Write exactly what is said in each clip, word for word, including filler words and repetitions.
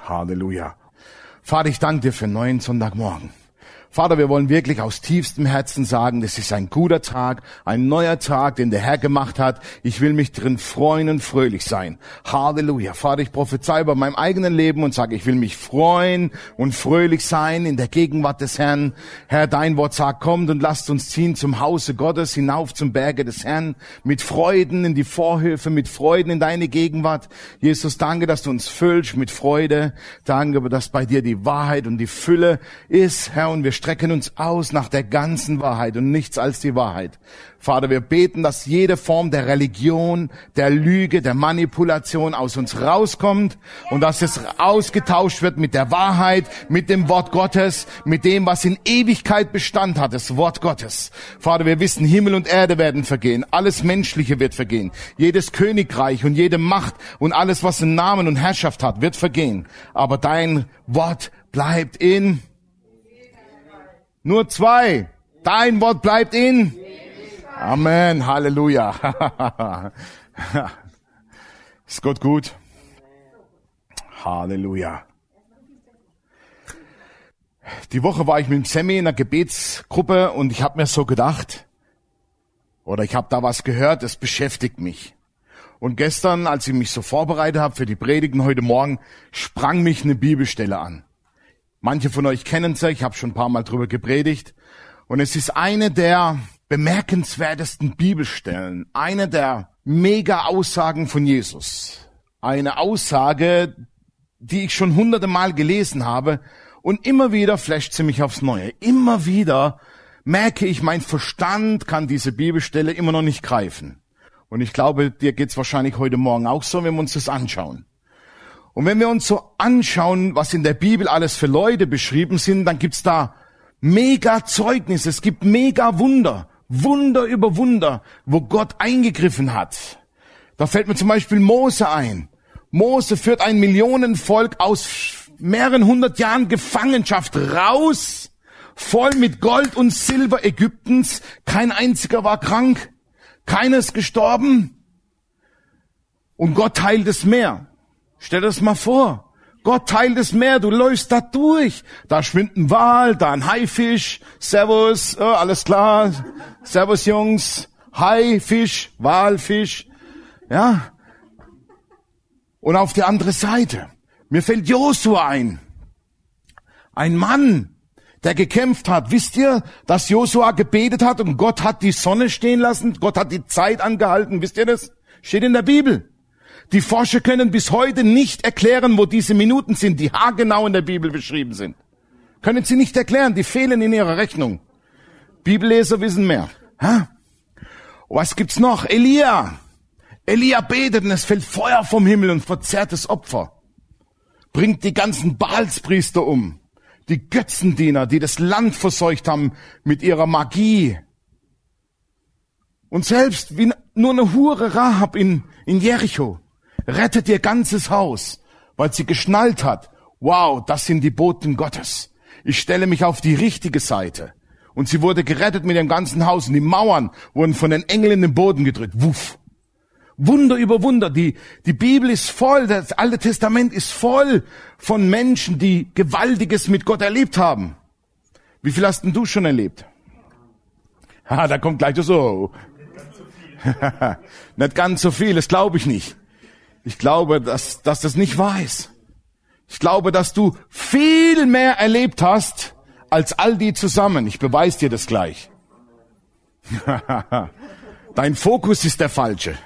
Halleluja. Vater, ich danke dir für einen neuen Sonntagmorgen. Vater, wir wollen wirklich aus tiefstem Herzen sagen, das ist ein guter Tag, ein neuer Tag, den der Herr gemacht hat. Ich will mich drin freuen und fröhlich sein. Halleluja. Vater, ich prophezei über meinem eigenen Leben und sage, ich will mich freuen und fröhlich sein in der Gegenwart des Herrn. Herr, dein Wort sagt, kommt und lasst uns ziehen zum Hause Gottes, hinauf zum Berge des Herrn, mit Freuden in die Vorhöfe, mit Freuden in deine Gegenwart. Jesus, danke, dass du uns füllst mit Freude. Danke, dass bei dir die Wahrheit und die Fülle ist, Herr, und wir strecken uns aus nach der ganzen Wahrheit und nichts als die Wahrheit. Vater, wir beten, dass jede Form der Religion, der Lüge, der Manipulation aus uns rauskommt und dass es ausgetauscht wird mit der Wahrheit, mit dem Wort Gottes, mit dem, was in Ewigkeit Bestand hat, das Wort Gottes. Vater, wir wissen, Himmel und Erde werden vergehen, alles Menschliche wird vergehen, jedes Königreich und jede Macht und alles, was einen Namen und Herrschaft hat, wird vergehen. Aber dein Wort bleibt in... Nur zwei. Dein Wort bleibt in. Amen. Halleluja. Ist Gott gut? Halleluja. Die Woche war ich mit dem Sammy in einer Gebetsgruppe und ich habe mir so gedacht, oder ich habe da was gehört, das beschäftigt mich. Und gestern, als ich mich so vorbereitet habe für die Predigen heute Morgen, sprang mich eine Bibelstelle an. Manche von euch kennen sie, ich habe schon ein paar Mal drüber gepredigt. Und es ist eine der bemerkenswertesten Bibelstellen, eine der Mega-Aussagen von Jesus. Eine Aussage, die ich schon hunderte Mal gelesen habe und immer wieder flasht sie mich aufs Neue. Immer wieder merke ich, mein Verstand kann diese Bibelstelle immer noch nicht greifen. Und ich glaube, dir geht's wahrscheinlich heute Morgen auch so, wenn wir uns das anschauen. Und wenn wir uns so anschauen, was in der Bibel alles für Leute beschrieben sind, dann gibt's da mega Zeugnisse, es gibt mega Wunder, Wunder über Wunder, wo Gott eingegriffen hat. Da fällt mir zum Beispiel Mose ein. Mose führt ein Millionenvolk aus mehreren hundert Jahren Gefangenschaft raus, voll mit Gold und Silber Ägyptens. Kein einziger war krank, keiner ist gestorben. Und Gott teilt das Meer. Stell dir das mal vor. Gott teilt das Meer, du läufst da durch. Da schwimmt ein Wal, da ein Haifisch. Servus, oh, alles klar. Servus, Jungs. Haifisch, Walfisch. Ja. Und auf der anderen Seite, mir fällt Josua ein. Ein Mann, der gekämpft hat. Wisst ihr, dass Josua gebetet hat und Gott hat die Sonne stehen lassen? Gott hat die Zeit angehalten. Wisst ihr das? Steht in der Bibel. Die Forscher können bis heute nicht erklären, wo diese Minuten sind, die haargenau in der Bibel beschrieben sind. Können sie nicht erklären, die fehlen in ihrer Rechnung. Bibelleser wissen mehr. Ha? Was gibt's noch? Elia. Elia betet und es fällt Feuer vom Himmel und verzehrt das Opfer. Bringt die ganzen Baalspriester um. Die Götzendiener, die das Land verseucht haben mit ihrer Magie. Und selbst wie nur eine Hure Rahab in, in Jericho rettet ihr ganzes Haus, weil sie geschnallt hat, wow, das sind die Boten Gottes. Ich stelle mich auf die richtige Seite. Und sie wurde gerettet mit dem ganzen Haus und die Mauern wurden von den Engeln in den Boden gedrückt. Wuff. Wunder über Wunder. Die, die Bibel ist voll, das Alte Testament ist voll von Menschen, die Gewaltiges mit Gott erlebt haben. Wie viel hast denn du schon erlebt? Ha, da kommt gleich so. Nicht ganz so viel, das glaube ich nicht. Ich glaube, dass, dass das nicht wahr ist. Ich glaube, dass du viel mehr erlebt hast, als all die zusammen. Ich beweise dir das gleich. Dein Fokus ist der falsche.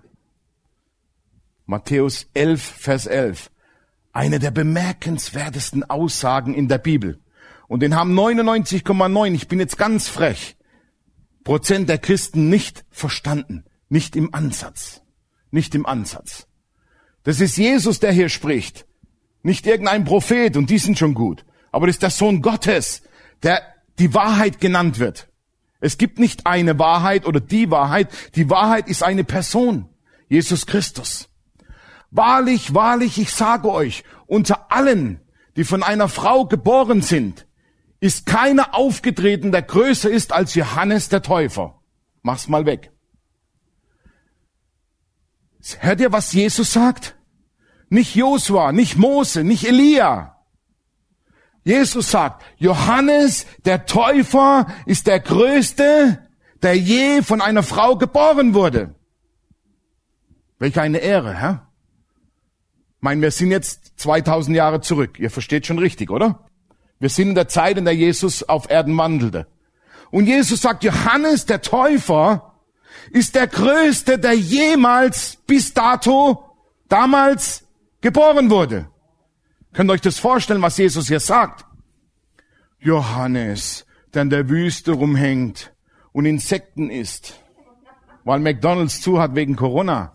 Matthäus elf, Vers elf. Eine der bemerkenswertesten Aussagen in der Bibel. Und den haben neunundneunzig Komma neun, ich bin jetzt ganz frech, Prozent der Christen nicht verstanden. Nicht im Ansatz. Nicht im Ansatz. Das ist Jesus, der hier spricht. Nicht irgendein Prophet, und die sind schon gut. Aber das ist der Sohn Gottes, der die Wahrheit genannt wird. Es gibt nicht eine Wahrheit oder die Wahrheit. Die Wahrheit ist eine Person. Jesus Christus. Wahrlich, wahrlich, ich sage euch, unter allen, die von einer Frau geboren sind, ist keiner aufgetreten, der größer ist als Johannes der Täufer. Mach's mal weg. Hört ihr, was Jesus sagt? Nicht Josua, nicht Mose, nicht Elia. Jesus sagt, Johannes, der Täufer, ist der Größte, der je von einer Frau geboren wurde. Welch eine Ehre, hä? Ich meine, wir sind jetzt zweitausend Jahre zurück. Ihr versteht schon richtig, oder? Wir sind in der Zeit, in der Jesus auf Erden wandelte. Und Jesus sagt, Johannes, der Täufer, ist der Größte, der jemals bis dato, damals geboren wurde. Könnt ihr euch das vorstellen, was Jesus hier sagt? Johannes, der in der Wüste rumhängt und Insekten isst, weil McDonald's zu hat wegen Corona.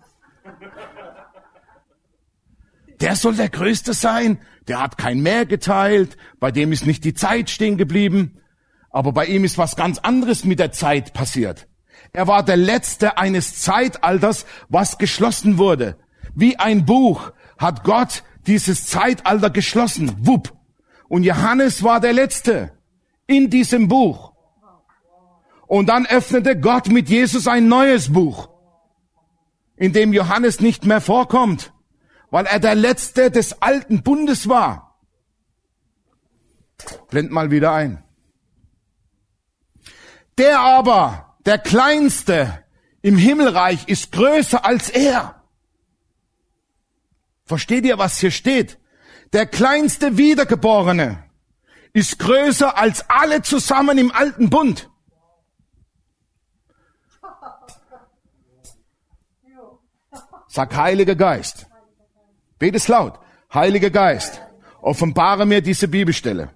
Der soll der Größte sein, der hat kein Meer geteilt, bei dem ist nicht die Zeit stehen geblieben, aber bei ihm ist was ganz anderes mit der Zeit passiert. Er war der Letzte eines Zeitalters, was geschlossen wurde. Wie ein Buch hat Gott dieses Zeitalter geschlossen. Wupp. Und Johannes war der Letzte in diesem Buch. Und dann öffnete Gott mit Jesus ein neues Buch, in dem Johannes nicht mehr vorkommt, weil er der Letzte des alten Bundes war. Blend mal wieder ein. Der aber, der Kleinste im Himmelreich, ist größer als er. Versteht ihr, was hier steht? Der kleinste Wiedergeborene ist größer als alle zusammen im alten Bund. Sag, Heiliger Geist. Bet es laut. Heiliger Geist, offenbare mir diese Bibelstelle.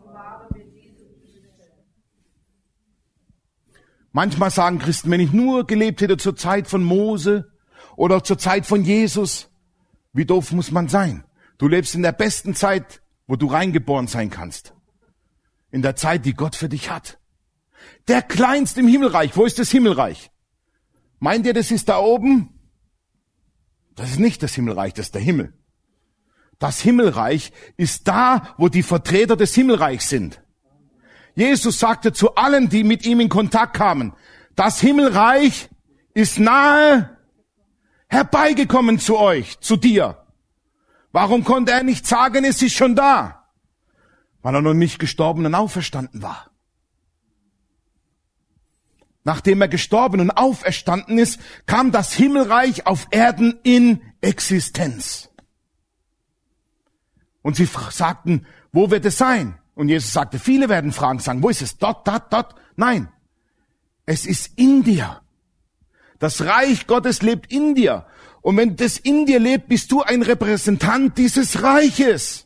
Manchmal sagen Christen, wenn ich nur gelebt hätte zur Zeit von Mose oder zur Zeit von Jesus, wie doof muss man sein? Du lebst in der besten Zeit, wo du reingeboren sein kannst. In der Zeit, die Gott für dich hat. Der Kleinste im Himmelreich. Wo ist das Himmelreich? Meint ihr, das ist da oben? Das ist nicht das Himmelreich, das ist der Himmel. Das Himmelreich ist da, wo die Vertreter des Himmelreichs sind. Jesus sagte zu allen, die mit ihm in Kontakt kamen, das Himmelreich ist nahe herbeigekommen zu euch, zu dir. Warum konnte er nicht sagen, es ist schon da? Weil er noch nicht gestorben und auferstanden war. Nachdem er gestorben und auferstanden ist, kam das Himmelreich auf Erden in Existenz. Und sie sagten, wo wird es sein? Und Jesus sagte, viele werden fragen, sagen, wo ist es? Dort, dort, dort. Nein, es ist in dir. Das Reich Gottes lebt in dir. Und wenn das in dir lebt, bist du ein Repräsentant dieses Reiches.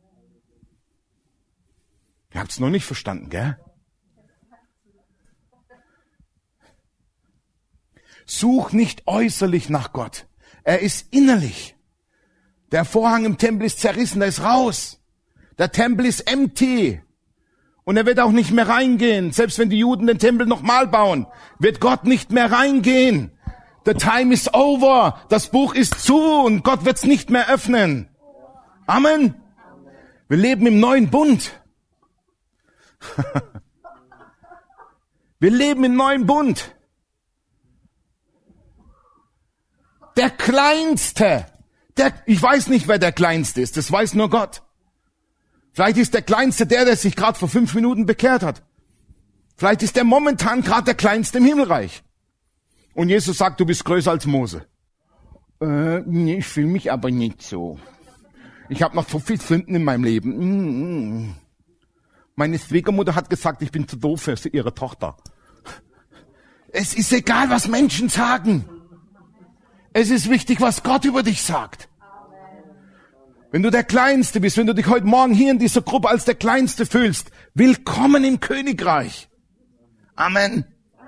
Ihr habt es noch nicht verstanden, gell? Such nicht äußerlich nach Gott. Er ist innerlich. Der Vorhang im Tempel ist zerrissen, der ist raus. Der Tempel ist empty. Und er wird auch nicht mehr reingehen. Selbst wenn die Juden den Tempel nochmal bauen, wird Gott nicht mehr reingehen. The time is over. Das Buch ist zu und Gott wird es nicht mehr öffnen. Amen. Wir leben im neuen Bund. Wir leben im neuen Bund. Der Kleinste. Der, ich weiß nicht, wer der Kleinste ist. Das weiß nur Gott. Vielleicht ist der Kleinste der, der sich gerade vor fünf Minuten bekehrt hat. Vielleicht ist der momentan gerade der Kleinste im Himmelreich. Und Jesus sagt, du bist größer als Mose. Äh, nee, ich fühle mich aber nicht so. Ich habe noch so viel Sünden in meinem Leben. Mm-mm. Meine Schwiegermutter hat gesagt, ich bin zu doof für ihre Tochter. Es ist egal, was Menschen sagen. Es ist wichtig, was Gott über dich sagt. Wenn du der Kleinste bist, wenn du dich heute Morgen hier in dieser Gruppe als der Kleinste fühlst, willkommen im Königreich. Amen.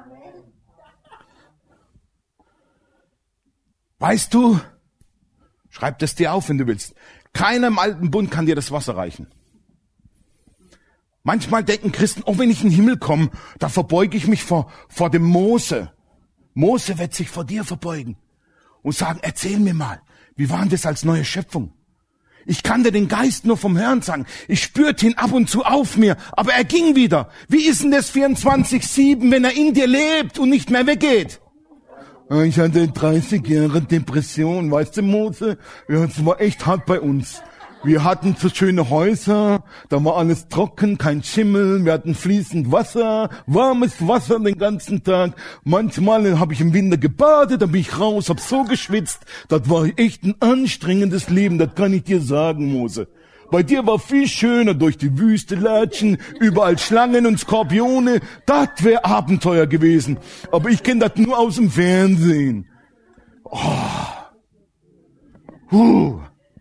Weißt du, schreib das dir auf, wenn du willst. Keiner im alten Bund kann dir das Wasser reichen. Manchmal denken Christen, oh, wenn ich in den Himmel komme, da verbeuge ich mich vor, vor dem Mose. Mose wird sich vor dir verbeugen und sagen, erzähl mir mal, wie war denn das als neue Schöpfung? Ich kannte den Geist nur vom Hören sagen. Ich spürte ihn ab und zu auf mir, aber er ging wieder. Wie ist denn das vierundzwanzig sieben, wenn er in dir lebt und nicht mehr weggeht? Ich hatte dreißig Jahre Depression, weißt du, Mose? Ja, es war echt hart bei uns. Wir hatten so schöne Häuser, da war alles trocken, kein Schimmel, wir hatten fließend Wasser, warmes Wasser den ganzen Tag. Manchmal habe ich im Winter gebadet, dann bin ich raus, hab so geschwitzt. Das war echt ein anstrengendes Leben, das kann ich dir sagen, Mose. Bei dir war viel schöner, durch die Wüste latschen, überall Schlangen und Skorpione. Das wäre Abenteuer gewesen. Aber ich kenne das nur aus dem Fernsehen. Oh. Huh.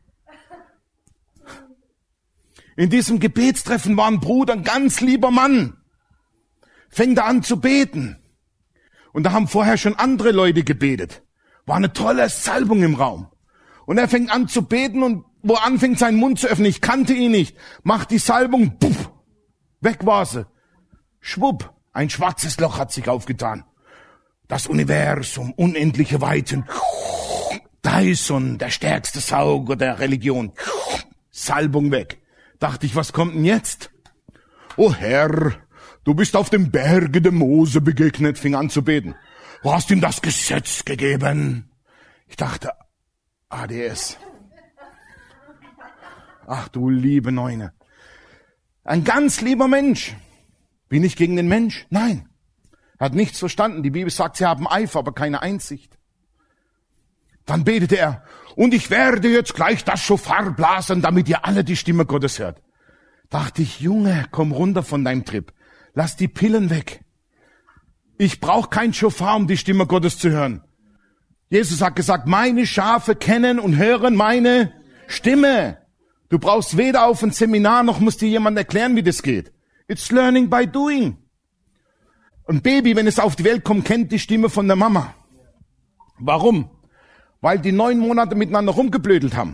In diesem Gebetstreffen war ein Bruder, ein ganz lieber Mann. Fängt er an zu beten. Und da haben vorher schon andere Leute gebetet. War eine tolle Salbung im Raum. Und er fängt an zu beten und wo er anfängt, seinen Mund zu öffnen, ich kannte ihn nicht, macht die Salbung, puff, weg war sie. Schwupp, ein schwarzes Loch hat sich aufgetan. Das Universum, unendliche Weiten. Dyson, der stärkste Sauger der Religion. Salbung weg. Dachte ich, was kommt denn jetzt? Oh Herr, du bist auf dem Berge dem Mose begegnet, fing an zu beten. Du hast ihm das Gesetz gegeben. Ich dachte, A D S. Ach du liebe Neune. Ein ganz lieber Mensch. Bin ich gegen den Mensch? Nein. Er hat nichts verstanden. Die Bibel sagt, sie haben Eifer, aber keine Einsicht. Dann betete er, und ich werde jetzt gleich das Schofar blasen, damit ihr alle die Stimme Gottes hört. Dachte ich, Junge, komm runter von deinem Trip. Lass die Pillen weg. Ich brauche kein Schofar, um die Stimme Gottes zu hören. Jesus hat gesagt, meine Schafe kennen und hören meine Stimme. Du brauchst weder auf ein Seminar, noch muss dir jemand erklären, wie das geht. It's learning by doing. Ein Baby, wenn es auf die Welt kommt, kennt die Stimme von der Mama. Warum? Weil die neun Monate miteinander rumgeblödelt haben.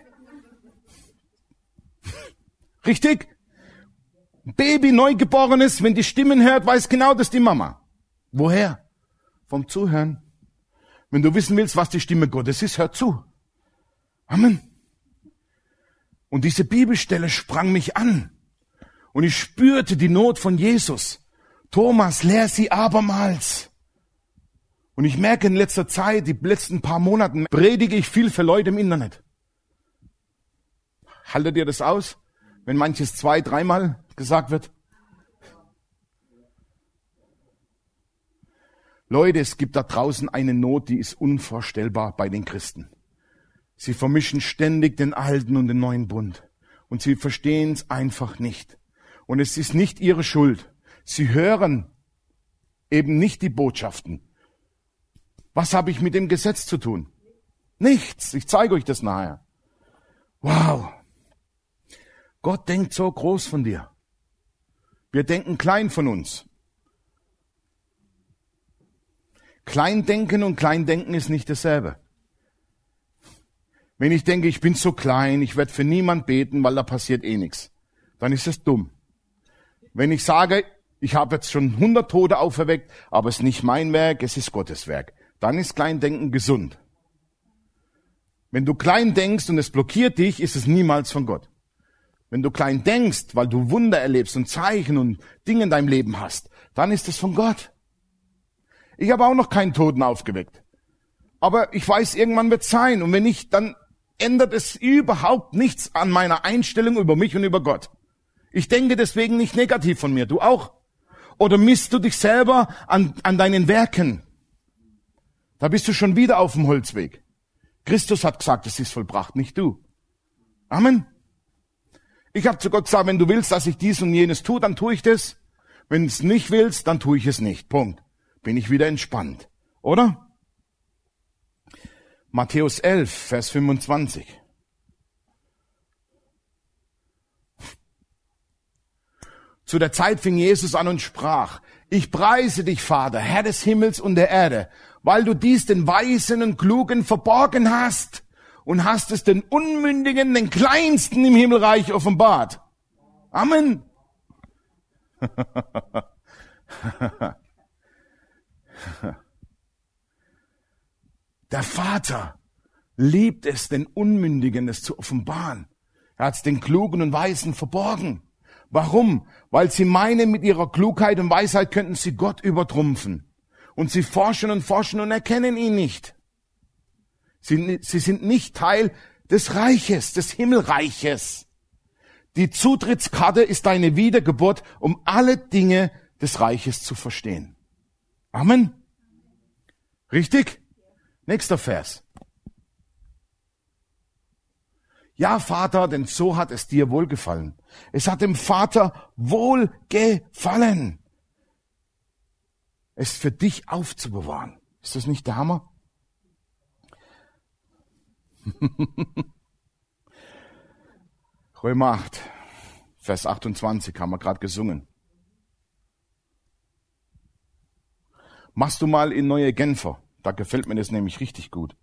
Richtig? Ein Baby, Neugeborenes, wenn die Stimmen hört, weiß genau, das ist die Mama. Woher? Vom Zuhören. Wenn du wissen willst, was die Stimme Gottes ist, hör zu. Amen. Und diese Bibelstelle sprang mich an. Und ich spürte die Not von Jesus. Thomas, lehr sie abermals. Und ich merke in letzter Zeit, die letzten paar Monaten, predige ich viel für Leute im Internet. Haltet ihr das aus, wenn manches zwei-, dreimal gesagt wird? Leute, es gibt da draußen eine Not, die ist unvorstellbar bei den Christen. Sie vermischen ständig den alten und den neuen Bund. Und sie verstehen es einfach nicht. Und es ist nicht ihre Schuld. Sie hören eben nicht die Botschaften. Was habe ich mit dem Gesetz zu tun? Nichts. Ich zeige euch das nachher. Wow. Gott denkt so groß von dir. Wir denken klein von uns. Kleindenken und Kleindenken ist nicht dasselbe. Wenn ich denke, ich bin so klein, ich werde für niemand beten, weil da passiert eh nichts, dann ist es dumm. Wenn ich sage, ich habe jetzt schon hundert Tote auferweckt, aber es ist nicht mein Werk, es ist Gottes Werk, dann ist Kleindenken gesund. Wenn du klein denkst und es blockiert dich, ist es niemals von Gott. Wenn du klein denkst, weil du Wunder erlebst und Zeichen und Dinge in deinem Leben hast, dann ist es von Gott. Ich habe auch noch keinen Toten aufgeweckt. Aber ich weiß, irgendwann wird es sein. Und wenn nicht, dann ändert es überhaupt nichts an meiner Einstellung über mich und über Gott. Ich denke deswegen nicht negativ von mir. Du auch? Oder misst du dich selber an, an deinen Werken? Da bist du schon wieder auf dem Holzweg. Christus hat gesagt, es ist vollbracht, nicht du. Amen. Ich habe zu Gott gesagt, wenn du willst, dass ich dies und jenes tue, dann tue ich das. Wenn du es nicht willst, dann tue ich es nicht. Punkt. Bin ich wieder entspannt. Oder? Matthäus elf, Vers fünfundzwanzig. Zu der Zeit fing Jesus an und sprach, ich preise dich, Vater, Herr des Himmels und der Erde, weil du dies den Weisen und Klugen verborgen hast und hast es den Unmündigen, den Kleinsten im Himmelreich offenbart. Amen. Der Vater liebt es, den Unmündigen es zu offenbaren. Er hat es den Klugen und Weisen verborgen. Warum? Weil sie meinen, mit ihrer Klugheit und Weisheit könnten sie Gott übertrumpfen. Und sie forschen und forschen und erkennen ihn nicht. Sie, sie sind nicht Teil des Reiches, des Himmelreiches. Die Zutrittskarte ist deine Wiedergeburt, um alle Dinge des Reiches zu verstehen. Amen. Richtig? Nächster Vers. Ja, Vater, denn so hat es dir wohlgefallen. Es hat dem Vater wohlgefallen, es für dich aufzubewahren. Ist das nicht der Hammer? Römer acht, Vers achtundzwanzig haben wir gerade gesungen. Machst du mal in Neue Genfer, da gefällt mir das nämlich richtig gut.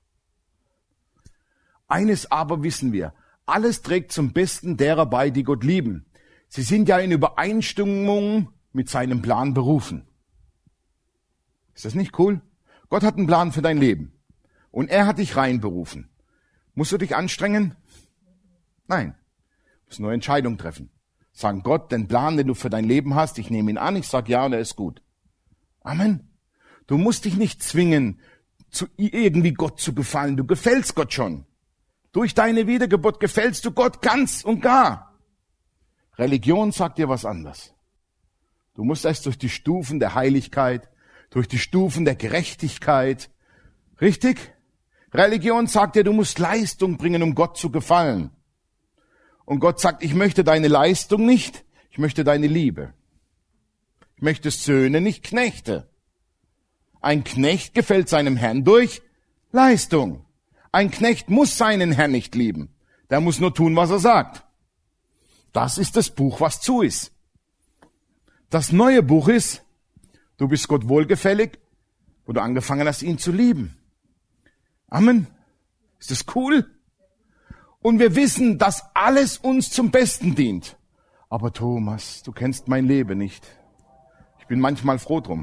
Eines aber wissen wir, alles trägt zum Besten derer bei, die Gott lieben. Sie sind ja in Übereinstimmung mit seinem Plan berufen. Ist das nicht cool? Gott hat einen Plan für dein Leben und er hat dich reinberufen. Musst du dich anstrengen? Nein. Du musst nur Entscheidung treffen. Sagen Gott, den Plan, den du für dein Leben hast, ich nehme ihn an, ich sag ja und er ist gut. Amen. Du musst dich nicht zwingen, zu irgendwie Gott zu gefallen. Du gefällst Gott schon. Durch deine Wiedergeburt gefällst du Gott ganz und gar. Religion sagt dir was anderes. Du musst erst durch die Stufen der Heiligkeit, durch die Stufen der Gerechtigkeit. Richtig? Religion sagt dir, du musst Leistung bringen, um Gott zu gefallen. Und Gott sagt, ich möchte deine Leistung nicht, ich möchte deine Liebe. Ich möchte Söhne, nicht Knechte. Ein Knecht gefällt seinem Herrn durch Leistung. Ein Knecht muss seinen Herrn nicht lieben. Der muss nur tun, was er sagt. Das ist das Buch, was zu ist. Das neue Buch ist, du bist Gott wohlgefällig, wo du angefangen hast, ihn zu lieben. Amen. Ist das cool? Und wir wissen, dass alles uns zum Besten dient. Aber Thomas, du kennst mein Leben nicht. Ich bin manchmal froh drum.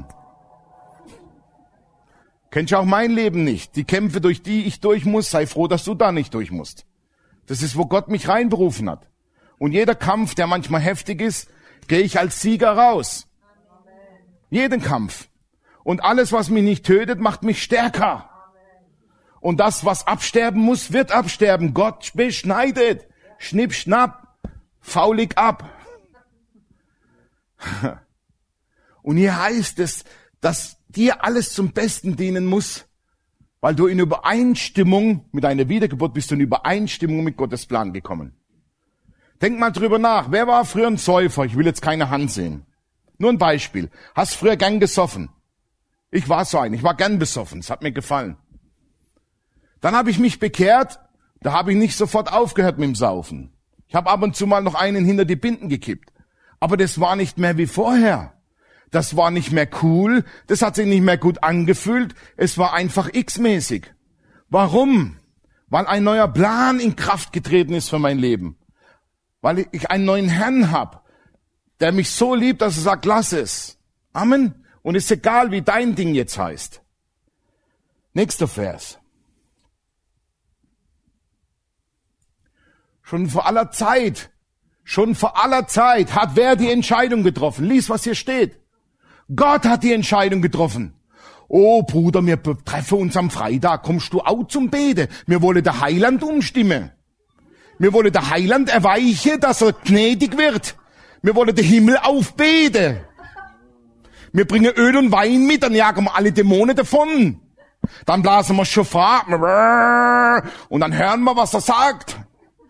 Kennst du auch mein Leben nicht? Die Kämpfe, durch die ich durch muss, sei froh, dass du da nicht durch musst. Das ist, wo Gott mich reinberufen hat. Und jeder Kampf, der manchmal heftig ist, gehe ich als Sieger raus. Amen. Jeden Kampf. Und alles, was mich nicht tötet, macht mich stärker. Amen. Und das, was absterben muss, wird absterben. Gott beschneidet. Schnipp, schnapp. Faulig ab. Und hier heißt es, dass dir alles zum Besten dienen muss, weil du in Übereinstimmung mit deiner Wiedergeburt bist, du in Übereinstimmung mit Gottes Plan gekommen. Denk mal drüber nach. Wer war früher ein Säufer? Ich will jetzt keine Hand sehen. Nur ein Beispiel. Hast früher gern gesoffen? Ich war so ein. Ich war gern besoffen. Es hat mir gefallen. Dann habe ich mich bekehrt. Da habe ich nicht sofort aufgehört mit dem Saufen. Ich habe ab und zu mal noch einen hinter die Binden gekippt. Aber das war nicht mehr wie vorher. Das war nicht mehr cool. Das hat sich nicht mehr gut angefühlt. Es war einfach x-mäßig. Warum? Weil ein neuer Plan in Kraft getreten ist für mein Leben. Weil ich einen neuen Herrn habe, der mich so liebt, dass er sagt, lass es. Amen. Und ist egal, wie dein Ding jetzt heißt. Nächster Vers. Schon vor aller Zeit, schon vor aller Zeit hat wer die Entscheidung getroffen? Lies, was hier steht. Gott hat die Entscheidung getroffen. Oh Bruder, wir treffen uns am Freitag, kommst du auch zum Beten? Wir wollen der Heiland umstimmen. Wir wollen der Heiland erweichen, dass er gnädig wird. Wir wollen den Himmel aufbeten. Wir bringen Öl und Wein mit, dann jagen wir alle Dämonen davon. Dann blasen wir Schofar und dann hören wir, was er sagt.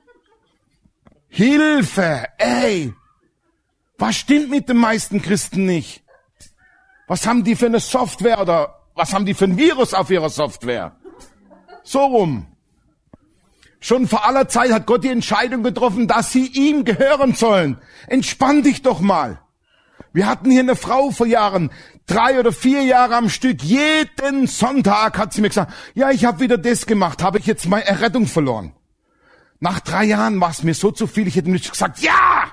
Hilfe, ey. Was stimmt mit den meisten Christen nicht? Was haben die für eine Software oder was haben die für ein Virus auf ihrer Software? So rum. Schon vor aller Zeit hat Gott die Entscheidung getroffen, dass sie ihm gehören sollen. Entspann dich doch mal. Wir hatten hier eine Frau vor Jahren, drei oder vier Jahre am Stück. Jeden Sonntag hat sie mir gesagt, ja, ich habe wieder das gemacht, habe ich jetzt meine Errettung verloren. Nach drei Jahren war es mir so zu viel, ich hätte mir gesagt, ja!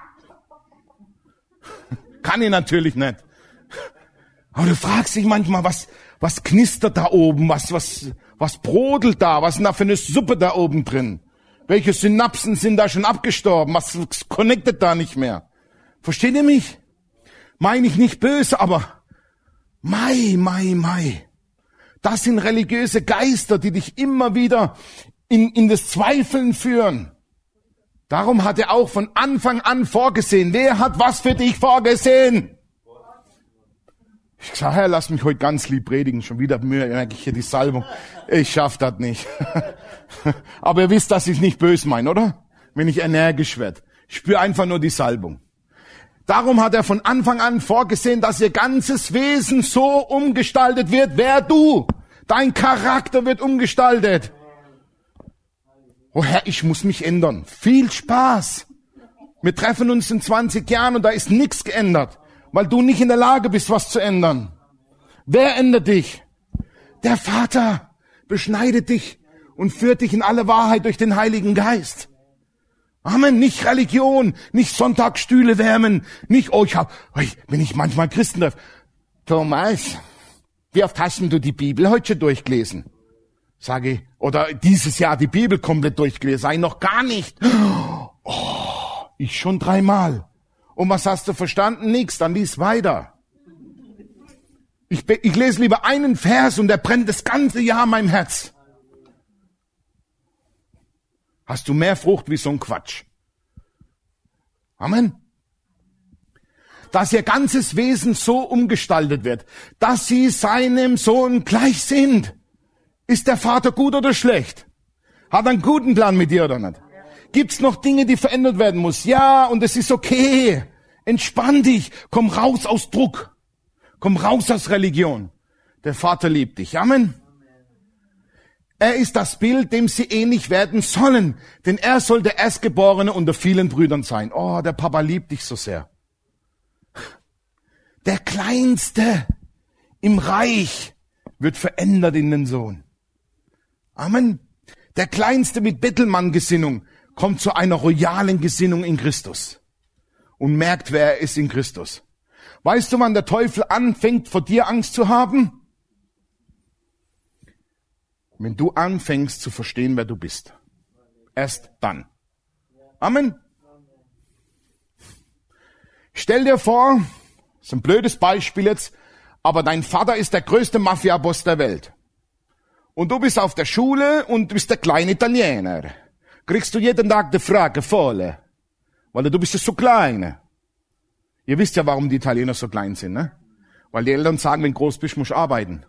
Kann ich natürlich nicht. Aber du fragst dich manchmal, was, was knistert da oben, was, was, was brodelt da, was ist denn da für eine Suppe da oben drin? Welche Synapsen sind da schon abgestorben? Was connectet da nicht mehr? Versteht ihr mich? Meine ich nicht böse, aber Mai, Mai, Mai. Das sind religiöse Geister, die dich immer wieder in, in das Zweifeln führen. Darum hat er auch von Anfang an vorgesehen. Wer hat was für dich vorgesehen? Ich sage, Herr, lass mich heute ganz lieb predigen. Schon wieder merke ich hier die Salbung. Ich schaff das nicht. Aber ihr wisst, dass ich nicht böse meine, oder? Wenn ich energisch werde. Ich spüre einfach nur die Salbung. Darum hat er von Anfang an vorgesehen, dass ihr ganzes Wesen so umgestaltet wird, wer du. Dein Charakter wird umgestaltet. Oh Herr, ich muss mich ändern. Viel Spaß. Wir treffen uns in zwanzig Jahren und da ist nichts geändert, weil du nicht in der Lage bist, was zu ändern. Wer ändert dich? Der Vater beschneidet dich und führt dich in alle Wahrheit durch den Heiligen Geist. Amen. Nicht Religion, nicht Sonntagsstühle wärmen, nicht, oh, ich hab, wenn ich manchmal Christen treffe. Thomas, wie oft hast du die Bibel heute schon durchgelesen? Sage ich, oder dieses Jahr die Bibel komplett durchgelesen? Sag ich, noch gar nicht. Oh, ich schon dreimal. Und was hast du verstanden? Nix, dann lies weiter. Ich, ich lese lieber einen Vers und der brennt das ganze Jahr in meinem Herz. Hast du mehr Frucht wie so ein Quatsch. Amen. Dass ihr ganzes Wesen so umgestaltet wird, dass sie seinem Sohn gleich sind. Ist der Vater gut oder schlecht? Hat er einen guten Plan mit dir oder nicht? Gibt's noch Dinge, die verändert werden muss? Ja, und es ist okay. Entspann dich. Komm raus aus Druck. Komm raus aus Religion. Der Vater liebt dich. Amen. Er ist das Bild, dem sie ähnlich werden sollen. Denn er soll der Erstgeborene unter vielen Brüdern sein. Oh, der Papa liebt dich so sehr. Der Kleinste im Reich wird verändert in den Sohn. Amen. Der Kleinste mit Bettelmann-Gesinnung kommt zu einer royalen Gesinnung in Christus und merkt, wer er ist in Christus. Weißt du, wann der Teufel anfängt, vor dir Angst zu haben? Wenn du anfängst zu verstehen, wer du bist. Erst dann. Amen. Stell dir vor, das ist ein blödes Beispiel jetzt, aber dein Vater ist der größte Mafia-Boss der Welt. Und du bist auf der Schule und bist der kleine Italiener. Kriegst du jeden Tag die Frage voll, weil du bist ja so klein. Ihr wisst ja, warum die Italiener so klein sind, ne? Weil die Eltern sagen, wenn du groß bist, musst du arbeiten.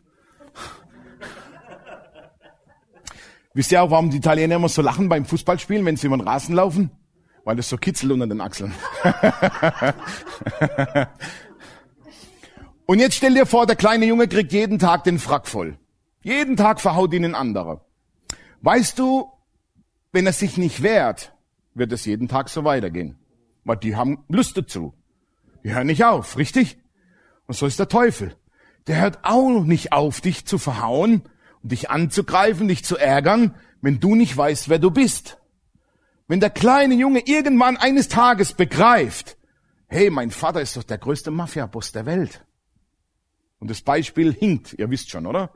Wisst ihr auch, warum die Italiener immer so lachen beim Fußballspielen, wenn sie über den Rasen laufen? Weil das so kitzelt unter den Achseln. Und jetzt stell dir vor, der kleine Junge kriegt jeden Tag den Frack voll. Jeden Tag verhaut ihn ein anderer. Weißt du, wenn er sich nicht wehrt, wird es jeden Tag so weitergehen. Weil die haben Lust dazu. Die hören nicht auf, richtig? Und so ist der Teufel. Der hört auch nicht auf, dich zu verhauen und dich anzugreifen, dich zu ärgern, wenn du nicht weißt, wer du bist. Wenn der kleine Junge irgendwann eines Tages begreift, hey, mein Vater ist doch der größte Mafia-Boss der Welt. Und das Beispiel hinkt, ihr wisst schon, oder?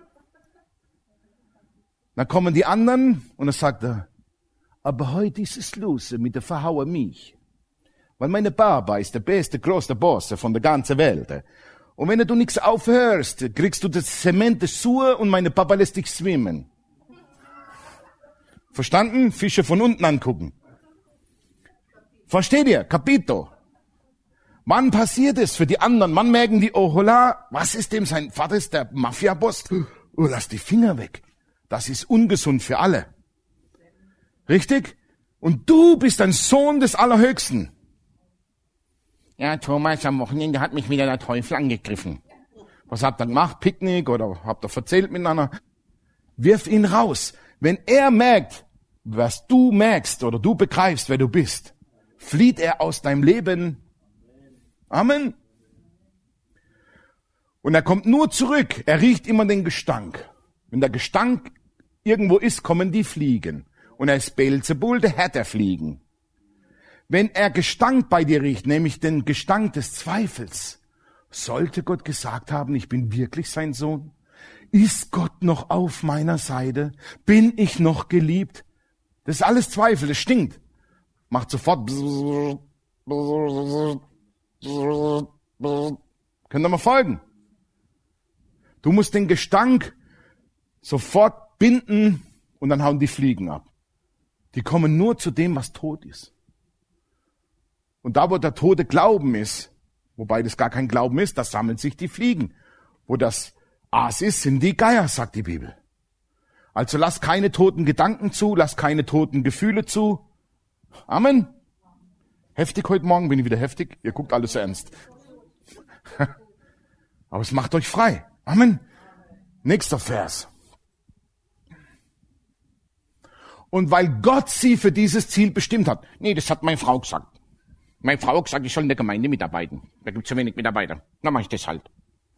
Dann kommen die anderen und dann sagt er, aber heute ist es los mit der Verhaue mich. Weil meine Papa ist der beste, größte Boss von der ganzen Welt. Und wenn du nichts aufhörst, kriegst du das Zement zu und meine Papa lässt dich schwimmen. Verstanden? Fische von unten angucken. Versteht ihr? Capito. Wann passiert es für die anderen? Wann merken die, oh hola, was ist dem? Sein Vater ist der Mafia-Boss. Oh, lass die Finger weg. Das ist ungesund für alle. Richtig? Und du bist ein Sohn des Allerhöchsten. Ja, Thomas, am Wochenende hat mich wieder der Teufel angegriffen. Was habt ihr gemacht? Picknick oder habt ihr verzählt miteinander? Wirf ihn raus. Wenn er merkt, was du merkst oder du begreifst, wer du bist, flieht er aus deinem Leben. Amen. Und er kommt nur zurück. Er riecht immer den Gestank. Wenn der Gestank irgendwo ist, kommen die Fliegen. Und er ist Beelzebul, der Herr der Fliegen. Wenn er Gestank bei dir riecht, nämlich den Gestank des Zweifels, sollte Gott gesagt haben, ich bin wirklich sein Sohn? Ist Gott noch auf meiner Seite? Bin ich noch geliebt? Das ist alles Zweifel, das stinkt. Macht sofort. Könnt ihr mal folgen? Du musst den Gestank sofort binden und dann hauen die Fliegen ab. Die kommen nur zu dem, was tot ist. Und da, wo der tote Glauben ist, wobei das gar kein Glauben ist, da sammeln sich die Fliegen. Wo das Aas ist, sind die Geier, sagt die Bibel. Also lass keine toten Gedanken zu, lass keine toten Gefühle zu. Amen. Heftig heute Morgen, bin ich wieder heftig? Ihr guckt alles ernst. Aber es macht euch frei. Amen. Nächster Vers. Und weil Gott sie für dieses Ziel bestimmt hat. Nee, das hat meine Frau gesagt. Meine Frau hat gesagt, ich soll in der Gemeinde mitarbeiten. Da gibt es zu wenig Mitarbeiter. Dann mache ich das halt.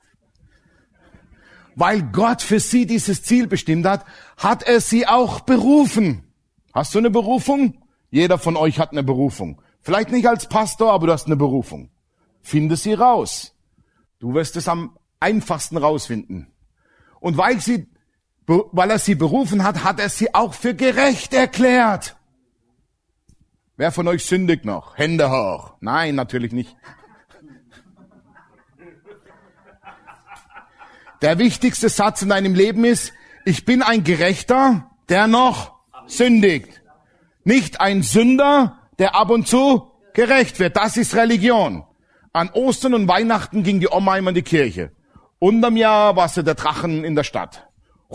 Weil Gott für sie dieses Ziel bestimmt hat, hat er sie auch berufen. Hast du eine Berufung? Jeder von euch hat eine Berufung. Vielleicht nicht als Pastor, aber du hast eine Berufung. Finde sie raus. Du wirst es am einfachsten rausfinden. Und weil sie, weil er sie berufen hat, hat er sie auch für gerecht erklärt. Wer von euch sündigt noch? Hände hoch. Nein, natürlich nicht. Der wichtigste Satz in deinem Leben ist, ich bin ein Gerechter, der noch sündigt. Nicht ein Sünder, der ab und zu gerecht wird. Das ist Religion. An Ostern und Weihnachten ging die Oma immer in die Kirche. Unterm Jahr war sie der Drachen in der Stadt.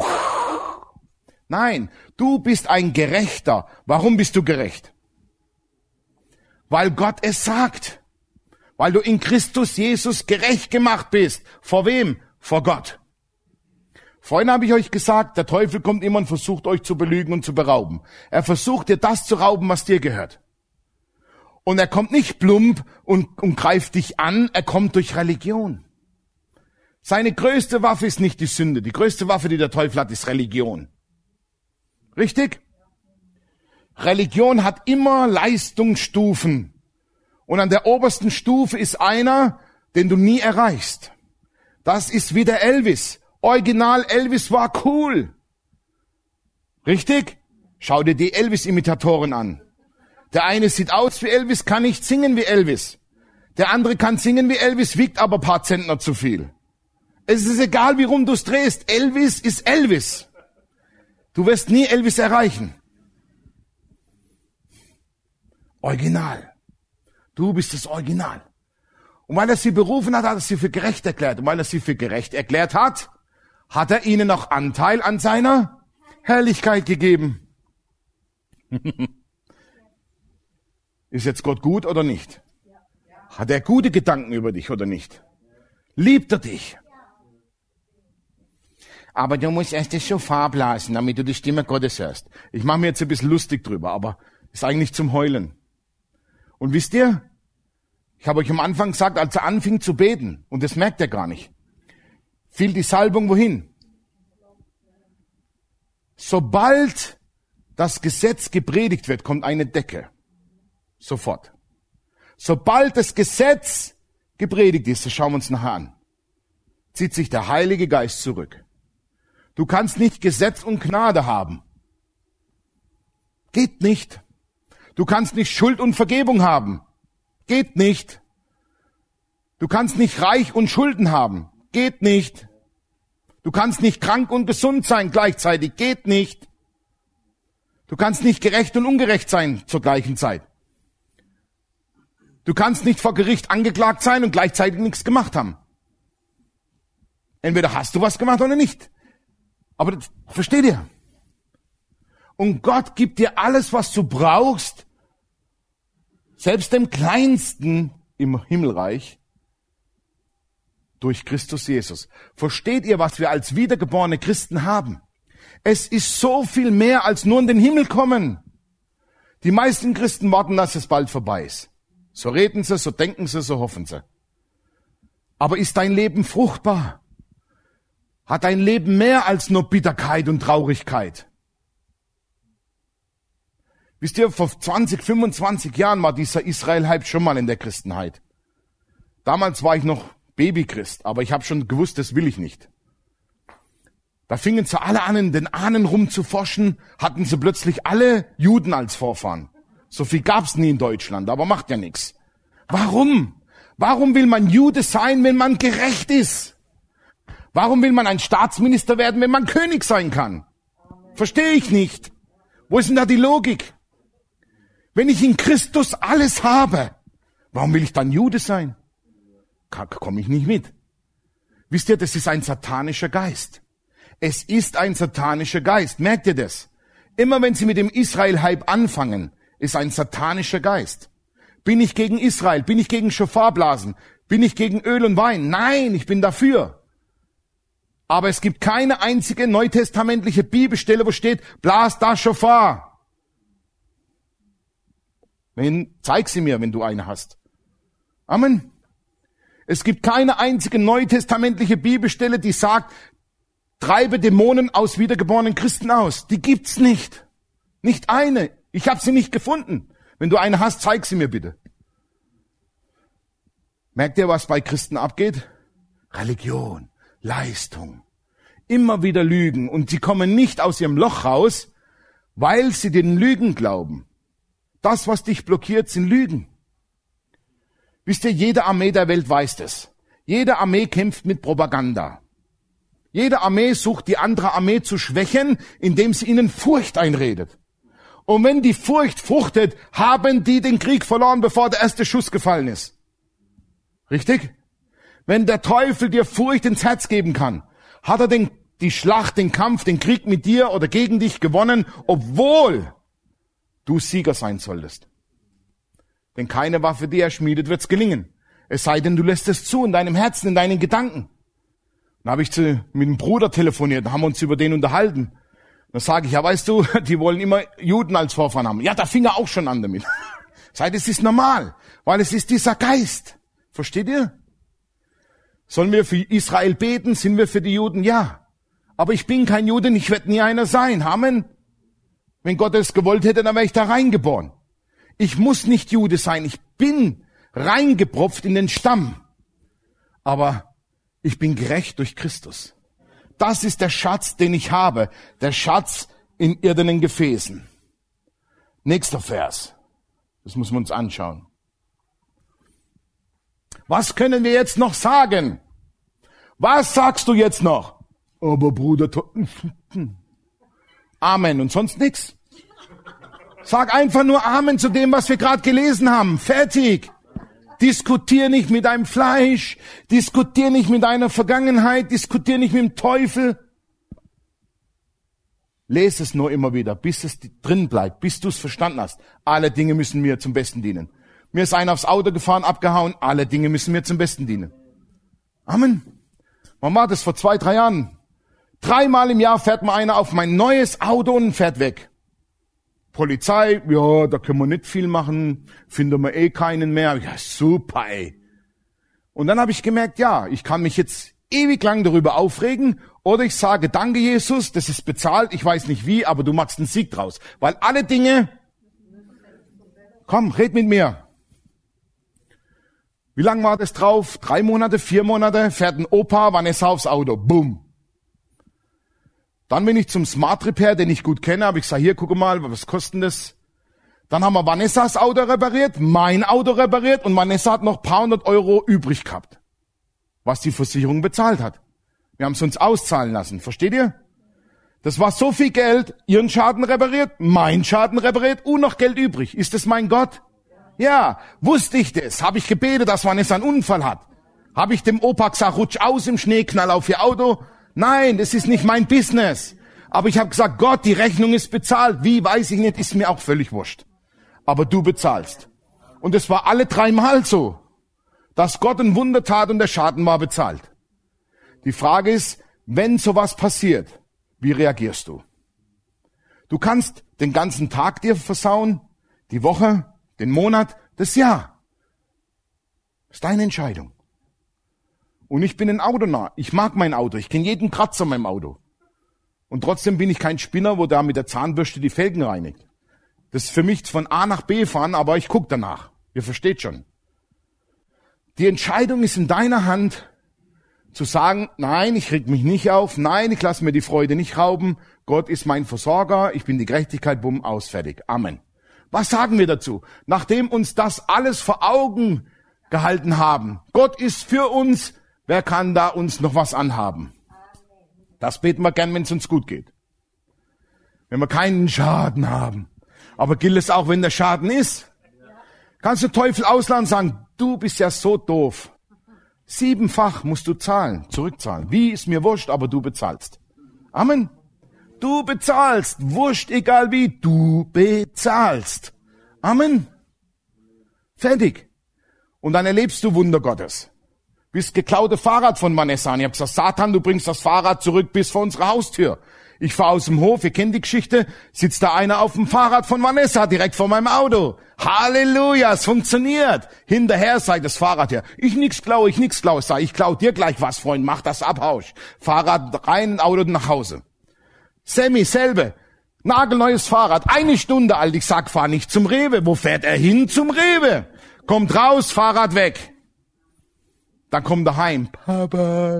Nein, du bist ein Gerechter. Warum bist du gerecht? Weil Gott es sagt. Weil du in Christus Jesus gerecht gemacht bist. Vor wem? Vor Gott. Vorhin habe ich euch gesagt, der Teufel kommt immer und versucht euch zu belügen und zu berauben. Er versucht dir das zu rauben, was dir gehört. Und er kommt nicht plump und, und greift dich an, er kommt durch Religion. Seine größte Waffe ist nicht die Sünde. Die größte Waffe, die der Teufel hat, ist Religion. Richtig? Religion hat immer Leistungsstufen. Und an der obersten Stufe ist einer, den du nie erreichst. Das ist wie der Elvis. Original Elvis war cool. Richtig? Schau dir die Elvis-Imitatoren an. Der eine sieht aus wie Elvis, kann nicht singen wie Elvis. Der andere kann singen wie Elvis, wiegt aber ein paar Zentner zu viel. Es ist egal, wie rum du es drehst. Elvis ist Elvis. Du wirst nie Elvis erreichen. Original. Du bist das Original. Und weil er sie berufen hat, hat er sie für gerecht erklärt. Und weil er sie für gerecht erklärt hat, hat er ihnen auch Anteil an seiner Herrlichkeit gegeben. Ist jetzt Gott gut oder nicht? Hat er gute Gedanken über dich oder nicht? Liebt er dich? Aber du musst erst das Schofar blasen, damit du die Stimme Gottes hörst. Ich mache mir jetzt ein bisschen lustig drüber, aber ist eigentlich zum Heulen. Und wisst ihr, ich habe euch am Anfang gesagt, als er anfing zu beten, und das merkt er gar nicht, fiel die Salbung wohin? Sobald das Gesetz gepredigt wird, kommt eine Decke. Sofort. Sobald das Gesetz gepredigt ist, das schauen wir uns nachher an, zieht sich der Heilige Geist zurück. Du kannst nicht Gesetz und Gnade haben. Geht nicht. Du kannst nicht Schuld und Vergebung haben. Geht nicht. Du kannst nicht Reich und Schulden haben. Geht nicht. Du kannst nicht krank und gesund sein gleichzeitig. Geht nicht. Du kannst nicht gerecht und ungerecht sein zur gleichen Zeit. Du kannst nicht vor Gericht angeklagt sein und gleichzeitig nichts gemacht haben. Entweder hast du was gemacht oder nicht. Aber das, versteht ihr? Und Gott gibt dir alles, was du brauchst, selbst dem Kleinsten im Himmelreich, durch Christus Jesus. Versteht ihr, was wir als wiedergeborene Christen haben? Es ist so viel mehr als nur in den Himmel kommen. Die meisten Christen warten, dass es bald vorbei ist. So reden sie, so denken sie, so hoffen sie. Aber ist dein Leben fruchtbar? Hat dein Leben mehr als nur Bitterkeit und Traurigkeit? Wisst ihr, vor zwanzig, fünfundzwanzig Jahren war dieser Israel-Hype schon mal in der Christenheit. Damals war ich noch Babychrist, aber ich habe schon gewusst, das will ich nicht. Da fingen sie alle an, in den Ahnen rumzuforschen, hatten sie plötzlich alle Juden als Vorfahren. So viel gab's nie in Deutschland, aber macht ja nichts. Warum? Warum will man Jude sein, wenn man gerecht ist? Warum will man ein Staatsminister werden, wenn man König sein kann? Verstehe ich nicht. Wo ist denn da die Logik? Wenn ich in Christus alles habe, warum will ich dann Jude sein? Komme ich nicht mit. Wisst ihr, das ist ein satanischer Geist. Es ist ein satanischer Geist. Merkt ihr das? Immer wenn sie mit dem Israel-Hype anfangen, ist ein satanischer Geist. Bin ich gegen Israel? Bin ich gegen Schofarblasen? Bin ich gegen Öl und Wein? Nein, ich bin dafür. Aber es gibt keine einzige neutestamentliche Bibelstelle, wo steht, blas da Schofar. Wenn, zeig sie mir, wenn du eine hast. Amen. Es gibt keine einzige neutestamentliche Bibelstelle, die sagt, treibe Dämonen aus wiedergeborenen Christen aus. Die gibt's nicht. Nicht eine. Ich habe sie nicht gefunden. Wenn du eine hast, zeig sie mir bitte. Merkt ihr, was bei Christen abgeht? Religion, Leistung. Immer wieder Lügen. Und sie kommen nicht aus ihrem Loch raus, weil sie den Lügen glauben. Das, was dich blockiert, sind Lügen. Wisst ihr, jede Armee der Welt weiß das. Jede Armee kämpft mit Propaganda. Jede Armee sucht die andere Armee zu schwächen, indem sie ihnen Furcht einredet. Und wenn die Furcht fruchtet, haben die den Krieg verloren, bevor der erste Schuss gefallen ist. Richtig? Wenn der Teufel dir Furcht ins Herz geben kann, hat er den, die Schlacht, den Kampf, den Krieg mit dir oder gegen dich gewonnen, obwohl du Sieger sein solltest. Denn keine Waffe, die er schmiedet, wird's gelingen. Es sei denn, du lässt es zu in deinem Herzen, in deinen Gedanken. Dann habe ich zu, mit dem Bruder telefoniert, dann haben wir uns über den unterhalten. Dann sage ich, ja weißt du, die wollen immer Juden als Vorfahren haben. Ja, da fing er auch schon an damit. Seid, es ist normal, weil es ist dieser Geist. Versteht ihr? Sollen wir für Israel beten? Sind wir für die Juden? Ja. Aber ich bin kein Jude, ich werde nie einer sein. Amen. Wenn Gott es gewollt hätte, dann wäre ich da reingeboren. Ich muss nicht Jude sein, ich bin reingepropft in den Stamm. Aber ich bin gerecht durch Christus. Das ist der Schatz, den ich habe. Der Schatz in irdenen Gefäßen. Nächster Vers. Das müssen wir uns anschauen. Was können wir jetzt noch sagen? Was sagst du jetzt noch? Aber Bruder, Amen und sonst nichts. Sag einfach nur Amen zu dem, was wir gerade gelesen haben. Fertig. Diskutier nicht mit deinem Fleisch. Diskutier nicht mit deiner Vergangenheit. Diskutier nicht mit dem Teufel. Lese es nur immer wieder, bis es drin bleibt, bis du es verstanden hast. Alle Dinge müssen mir zum Besten dienen. Mir ist einer aufs Auto gefahren, abgehauen. Alle Dinge müssen mir zum Besten dienen. Amen. Wann war das? Vor zwei, drei Jahren. Dreimal im Jahr fährt mal einer auf mein neues Auto und fährt weg. Polizei, ja, da können wir nicht viel machen, finden wir eh keinen mehr. Ja, super, ey. Und dann habe ich gemerkt, ja, ich kann mich jetzt ewig lang darüber aufregen oder ich sage, danke Jesus, das ist bezahlt, ich weiß nicht wie, aber du machst einen Sieg draus. Weil alle Dinge, komm, red mit mir. Wie lang war das drauf? Drei Monate, vier Monate, fährt ein Opa Vanessa aufs Auto, boom. Dann bin ich zum Smart Repair, den ich gut kenne, habe ich gesagt, hier, guck mal, was kostet denn das? Dann haben wir Vanessas Auto repariert, mein Auto repariert und Vanessa hat noch ein paar hundert Euro übrig gehabt, was die Versicherung bezahlt hat. Wir haben es uns auszahlen lassen, versteht ihr? Das war so viel Geld, ihren Schaden repariert, mein Schaden repariert und noch Geld übrig. Ist das mein Gott? Ja, wusste ich das. Habe ich gebetet, dass Vanessa einen Unfall hat? Habe ich dem Opa gesagt, rutsch aus im Schnee, knall auf ihr Auto? Nein, das ist nicht mein Business. Aber ich habe gesagt, Gott, die Rechnung ist bezahlt. Wie, weiß ich nicht, ist mir auch völlig wurscht. Aber du bezahlst. Und es war alle dreimal so, dass Gott ein Wunder tat und der Schaden war bezahlt. Die Frage ist, wenn sowas passiert, wie reagierst du? Du kannst den ganzen Tag dir versauen, die Woche, den Monat, das Jahr. Das ist deine Entscheidung. Und ich bin ein Autonah. Ich mag mein Auto. Ich kenne jeden Kratzer an meinem Auto. Und trotzdem bin ich kein Spinner, wo da mit der Zahnbürste die Felgen reinigt. Das ist für mich von A nach B fahren, aber ich gucke danach. Ihr versteht schon. Die Entscheidung ist in deiner Hand, zu sagen, nein, ich reg mich nicht auf, nein, ich lasse mir die Freude nicht rauben, Gott ist mein Versorger, ich bin die Gerechtigkeit, bumm, aus, fertig. Amen. Was sagen wir dazu? Nachdem uns das alles vor Augen gehalten haben, Gott ist für uns, wer kann da uns noch was anhaben? Das beten wir gern, wenn es uns gut geht. Wenn wir keinen Schaden haben. Aber gilt es auch, wenn der Schaden ist? Kannst du Teufel ausladen und sagen, du bist ja so doof. Siebenfach musst du zahlen, zurückzahlen. Wie, ist mir wurscht, aber du bezahlst. Amen. Du bezahlst, wurscht, egal wie, du bezahlst. Amen. Fertig. Und dann erlebst du Wunder Gottes. Bis geklaute Fahrrad von Vanessa. Und ich hab gesagt, Satan, du bringst das Fahrrad zurück bis vor unsere Haustür. Ich fahr aus dem Hof, ihr kennt die Geschichte, sitzt da einer auf dem Fahrrad von Vanessa, direkt vor meinem Auto. Halleluja, es funktioniert. Hinterher sei das Fahrrad her. Ich nix klaue, ich nix klaue, sag ich klau dir gleich was, Freund, mach das abhausch. Fahrrad rein, Auto nach Hause. Sammy, selbe. Nagelneues Fahrrad, eine Stunde alt. Ich sag, fahr nicht zum Rewe. Wo fährt er hin? Zum Rewe. Kommt raus, Fahrrad weg. Dann kommt er heim. Papa.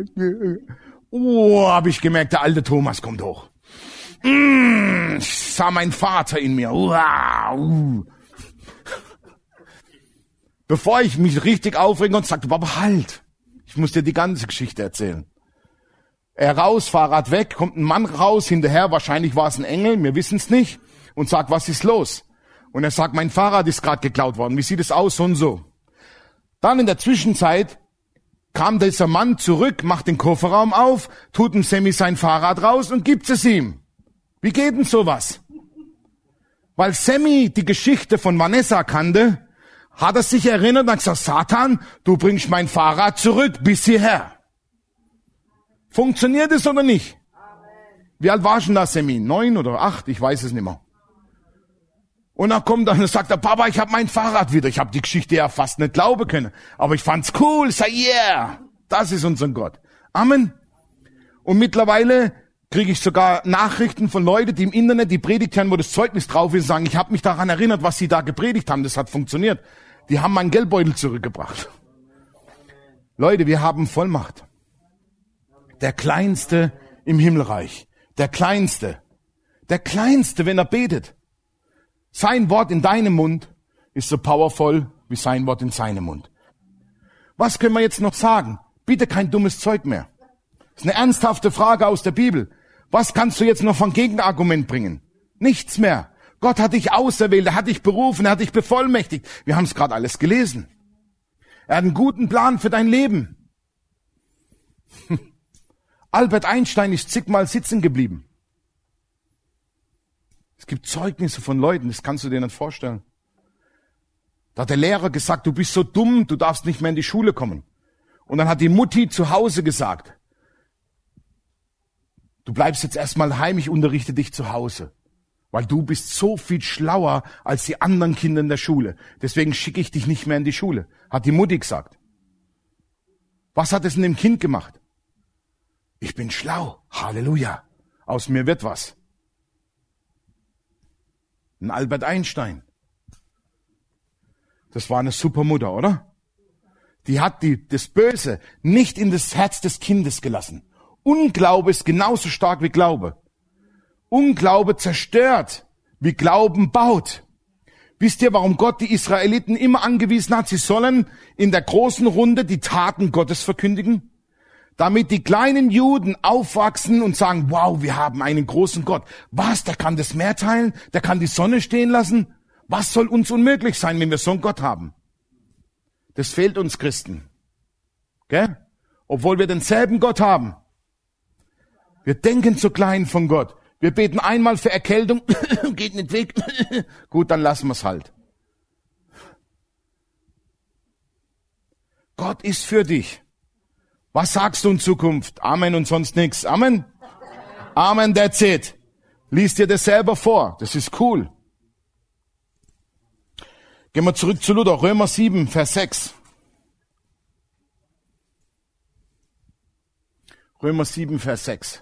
Oh, hab ich gemerkt, der alte Thomas kommt hoch. Mm, ich sah mein Vater in mir. Wow. Bevor ich mich richtig aufregen und sagte, Papa, halt. Ich muss dir die ganze Geschichte erzählen. Er raus, Fahrrad weg, kommt ein Mann raus, hinterher, wahrscheinlich war es ein Engel, wir wissen es nicht, und sagt, was ist los? Und er sagt, mein Fahrrad ist gerade geklaut worden, wie sieht es aus, so und so. Dann in der Zwischenzeit kam dieser Mann zurück, macht den Kofferraum auf, tut dem Sammy sein Fahrrad raus und gibt es ihm. Wie geht denn sowas? Weil Sammy die Geschichte von Vanessa kannte, hat er sich erinnert und hat gesagt, Satan, du bringst mein Fahrrad zurück bis hierher. Funktioniert es oder nicht? Amen. Wie alt war schon da, Sammy? Neun oder acht? Ich weiß es nicht mehr. Und dann kommt er und sagt er, Papa, ich habe mein Fahrrad wieder. Ich habe die Geschichte ja fast nicht glauben können. Aber ich fand's cool. Ich sag, yeah, das ist unser Gott. Amen. Und mittlerweile kriege ich sogar Nachrichten von Leuten, die im Internet die Predigt hören, wo das Zeugnis drauf ist, und sagen, ich habe mich daran erinnert, was sie da gepredigt haben. Das hat funktioniert. Die haben meinen Geldbeutel zurückgebracht. Leute, wir haben Vollmacht. Der Kleinste im Himmelreich. Der Kleinste. Der Kleinste, wenn er betet. Sein Wort in deinem Mund ist so powerful wie sein Wort in seinem Mund. Was können wir jetzt noch sagen? Bitte kein dummes Zeug mehr. Das ist eine ernsthafte Frage aus der Bibel. Was kannst du jetzt noch von Gegenargument bringen? Nichts mehr. Gott hat dich auserwählt, er hat dich berufen, er hat dich bevollmächtigt. Wir haben es gerade alles gelesen. Er hat einen guten Plan für dein Leben. Albert Einstein ist zigmal sitzen geblieben. Es gibt Zeugnisse von Leuten, das kannst du dir nicht vorstellen. Da hat der Lehrer gesagt, du bist so dumm, du darfst nicht mehr in die Schule kommen. Und dann hat die Mutti zu Hause gesagt, du bleibst jetzt erstmal heim, ich unterrichte dich zu Hause. Weil du bist so viel schlauer als die anderen Kinder in der Schule. Deswegen schicke ich dich nicht mehr in die Schule, hat die Mutti gesagt. Was hat es in dem Kind gemacht? Ich bin schlau. Halleluja. Aus mir wird was. Ein Albert Einstein. Das war eine super Mutter, oder? Die hat die, das Böse nicht in das Herz des Kindes gelassen. Unglaube ist genauso stark wie Glaube. Unglaube zerstört, wie Glauben baut. Wisst ihr, warum Gott die Israeliten immer angewiesen hat, sie sollen in der großen Runde die Taten Gottes verkündigen? Damit die kleinen Juden aufwachsen und sagen, wow, wir haben einen großen Gott. Was, der kann das Meer teilen? Der kann die Sonne stehen lassen? Was soll uns unmöglich sein, wenn wir so einen Gott haben? Das fehlt uns Christen. Gell? Obwohl wir denselben Gott haben. Wir denken zu klein von Gott. Wir beten einmal für Erkältung, geht nicht weg. Gut, dann lassen wir es halt. Gott ist für dich. Was sagst du in Zukunft? Amen und sonst nichts. Amen? Amen, that's it. Lies dir das selber vor. Das ist cool. Gehen wir zurück zu Luther. Römer sieben, Vers sechs. Römer sieben, Vers sechs.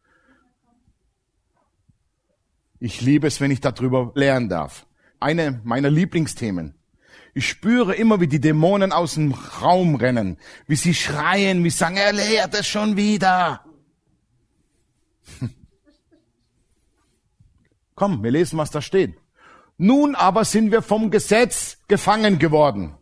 Ich liebe es, wenn ich darüber lernen darf. Eine meiner Lieblingsthemen. Ich spüre immer, wie die Dämonen aus dem Raum rennen, wie sie schreien, wie sie sagen, er lehrt es schon wieder. Komm, wir lesen, was da steht. Nun aber sind wir vom Gesetz gefangen geworden.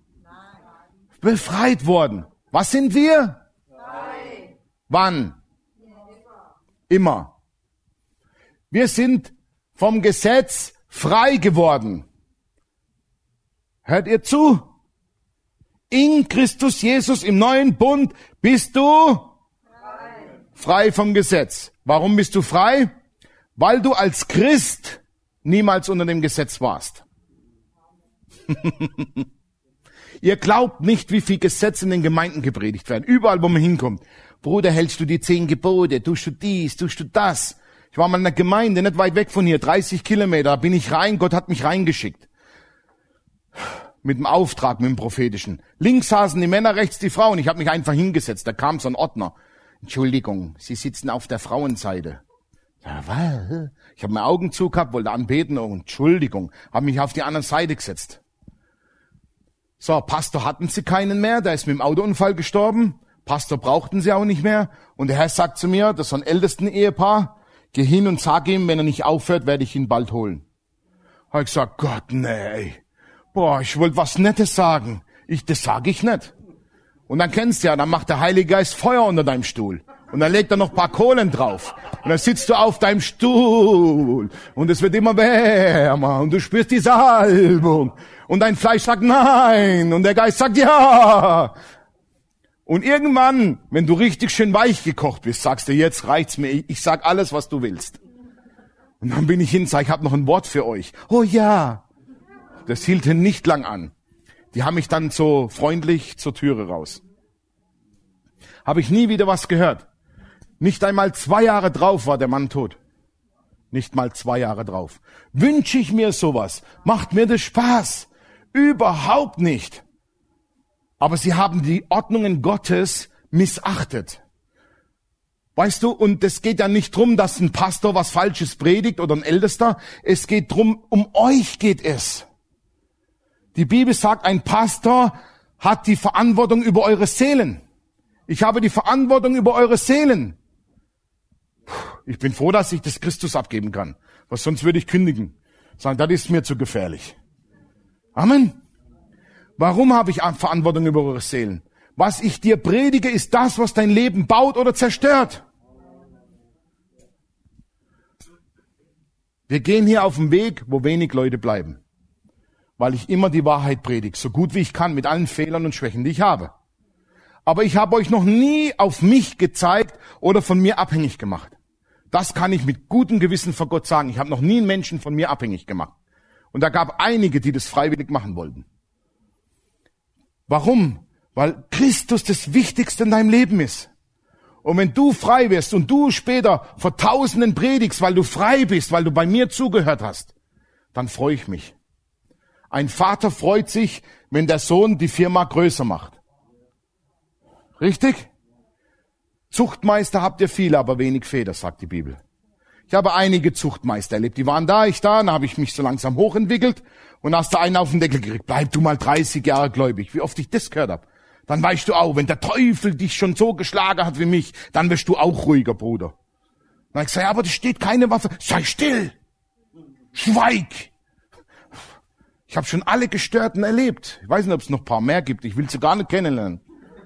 Befreit worden. Was sind wir? Nein. Wann? Immer. Wir sind vom Gesetz frei geworden. Hört ihr zu? In Christus Jesus im neuen Bund bist du frei. Frei vom Gesetz. Warum bist du frei? Weil du als Christ niemals unter dem Gesetz warst. Ihr glaubt nicht, wie viel Gesetze in den Gemeinden gepredigt werden. Überall, wo man hinkommt. Bruder, hältst du die zehn Gebote? Tust du dies? Tust du das? Ich war mal in einer Gemeinde, nicht weit weg von hier, dreißig Kilometer. Da bin ich rein, Gott hat mich reingeschickt. Mit dem Auftrag, mit dem Prophetischen. Links saßen die Männer, rechts die Frauen. Ich habe mich einfach hingesetzt. Da kam so ein Ordner. Entschuldigung, Sie sitzen auf der Frauenseite. Ja, was? Ich habe meine Augen zu gehabt, wollte anbeten. Oh, Entschuldigung, habe mich auf die andere Seite gesetzt. So, Pastor hatten sie keinen mehr. Der ist mit dem Autounfall gestorben. Pastor brauchten sie auch nicht mehr. Und der Herr sagt zu mir, das ist so ein ältesten Ehepaar, geh hin und sag ihm, wenn er nicht aufhört, werde ich ihn bald holen. Habe ich gesagt, Gott, nee. Boah, ich wollte was Nettes sagen. Ich, das sage ich nicht. Und dann kennst du ja, dann macht der Heilige Geist Feuer unter deinem Stuhl. Und dann legt er noch ein paar Kohlen drauf. Und dann sitzt du auf deinem Stuhl. Und es wird immer wärmer. Und du spürst die Salbung. Und dein Fleisch sagt nein. Und der Geist sagt ja. Und irgendwann, wenn du richtig schön weich gekocht bist, sagst du, jetzt reicht's mir. Ich sag alles, was du willst. Und dann bin ich hin, sag, ich habe noch ein Wort für euch. Oh ja. Das hielt nicht lang an. Die haben mich dann so freundlich zur Türe raus. Habe ich nie wieder was gehört. Nicht einmal zwei Jahre drauf war der Mann tot. Nicht mal zwei Jahre drauf. Wünsche ich mir sowas? Macht mir das Spaß? Überhaupt nicht. Aber sie haben die Ordnungen Gottes missachtet. Weißt du, und es geht ja nicht drum, dass ein Pastor was Falsches predigt oder ein Ältester. Es geht drum, um euch geht es. Die Bibel sagt, ein Pastor hat die Verantwortung über eure Seelen. Ich habe die Verantwortung über eure Seelen. Ich bin froh, dass ich das Christus abgeben kann. Was sonst würde ich kündigen. Sagen, das ist mir zu gefährlich. Amen. Warum habe ich Verantwortung über eure Seelen? Was ich dir predige, ist das, was dein Leben baut oder zerstört. Wir gehen hier auf den Weg, wo wenig Leute bleiben. Weil ich immer die Wahrheit predige, so gut wie ich kann, mit allen Fehlern und Schwächen, die ich habe. Aber ich habe euch noch nie auf mich gezeigt oder von mir abhängig gemacht. Das kann ich mit gutem Gewissen vor Gott sagen. Ich habe noch nie einen Menschen von mir abhängig gemacht. Und da gab einige, die das freiwillig machen wollten. Warum? Weil Christus das Wichtigste in deinem Leben ist. Und wenn du frei wirst und du später vor Tausenden predigst, weil du frei bist, weil du bei mir zugehört hast, dann freue ich mich. Ein Vater freut sich, wenn der Sohn die Firma größer macht. Richtig? Zuchtmeister habt ihr viele, aber wenig Väter, sagt die Bibel. Ich habe einige Zuchtmeister erlebt. Die waren da, ich da, dann habe ich mich so langsam hochentwickelt und hast da einen auf den Deckel gekriegt. Bleib du mal dreißig Jahre gläubig. Wie oft ich das gehört habe. Dann weißt du auch, wenn der Teufel dich schon so geschlagen hat wie mich, dann wirst du auch ruhiger, Bruder. Dann habe ich gesagt, ja, aber da steht keine Waffe. Sei still. Schweig. Ich habe schon alle Gestörten erlebt. Ich weiß nicht, ob es noch ein paar mehr gibt. Ich will sie gar nicht kennenlernen.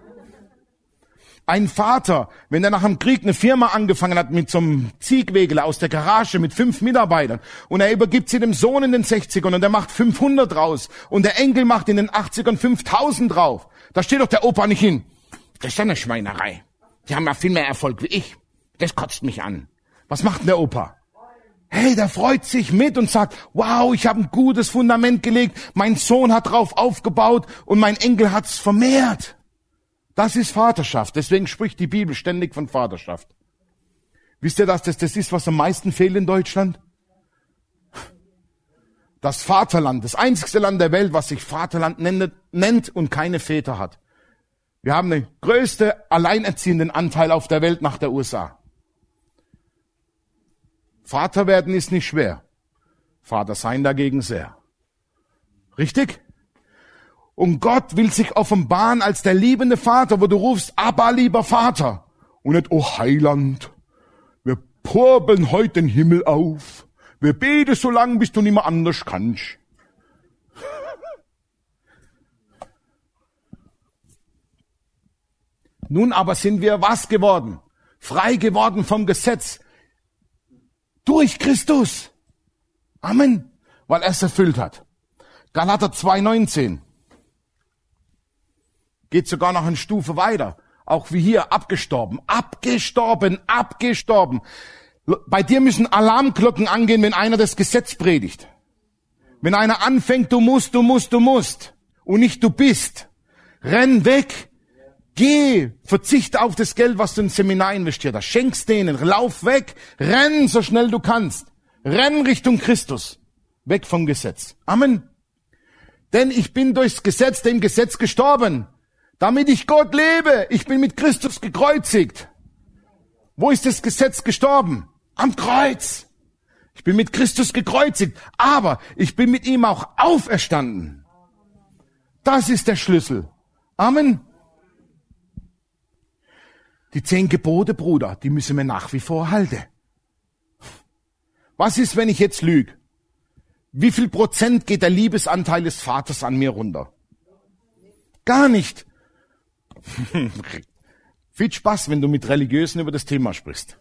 Ein Vater, wenn er nach dem Krieg eine Firma angefangen hat mit so einem Ziegwegler aus der Garage mit fünf Mitarbeitern und er übergibt sie dem Sohn in den sechzigern und er macht fünfhundert raus und der Enkel macht in den achtzigern fünftausend drauf. Da steht doch der Opa nicht hin. Das ist ja eine Schweinerei. Die haben ja viel mehr Erfolg wie ich. Das kotzt mich an. Was macht denn der Opa? Hey, der freut sich mit und sagt, wow, ich habe ein gutes Fundament gelegt, mein Sohn hat drauf aufgebaut und mein Enkel hat's vermehrt. Das ist Vaterschaft. Deswegen spricht die Bibel ständig von Vaterschaft. Wisst ihr, dass das das ist, was am meisten fehlt in Deutschland? Das Vaterland, das einzigste Land der Welt, was sich Vaterland nennt, nennt und keine Väter hat. Wir haben den größten alleinerziehenden Anteil auf der Welt nach der U S A. Vater werden ist nicht schwer. Vater sein dagegen sehr. Richtig? Und Gott will sich offenbaren als der liebende Vater, wo du rufst, Abba, lieber Vater. Und nicht, oh Heiland, wir purbeln heute den Himmel auf. Wir beten so lange, bis du nicht mehr anders kannst. Nun aber sind wir was geworden? Frei geworden vom Gesetz. Durch Christus. Amen. Weil er es erfüllt hat. Galater zwei neunzehn. Geht sogar noch eine Stufe weiter. Auch wie hier, abgestorben. Abgestorben, abgestorben. Bei dir müssen Alarmglocken angehen, wenn einer das Gesetz predigt. Wenn einer anfängt, du musst, du musst, du musst. Und nicht du bist. Renn weg. Geh. Verzichte auf das Geld, was du ins Seminar investiert hast. Schenk's denen. Lauf weg. Renn so schnell du kannst. Renn Richtung Christus. Weg vom Gesetz. Amen. Denn ich bin durchs Gesetz, dem Gesetz gestorben. Damit ich Gott lebe. Ich bin mit Christus gekreuzigt. Wo ist das Gesetz gestorben? Am Kreuz. Ich bin mit Christus gekreuzigt. Aber ich bin mit ihm auch auferstanden. Das ist der Schlüssel. Amen. Die zehn Gebote, Bruder, die müssen wir nach wie vor halten. Was ist, wenn ich jetzt lüge? Wie viel Prozent geht der Liebesanteil des Vaters an mir runter? Gar nicht. Viel Spaß, wenn du mit Religiösen über das Thema sprichst.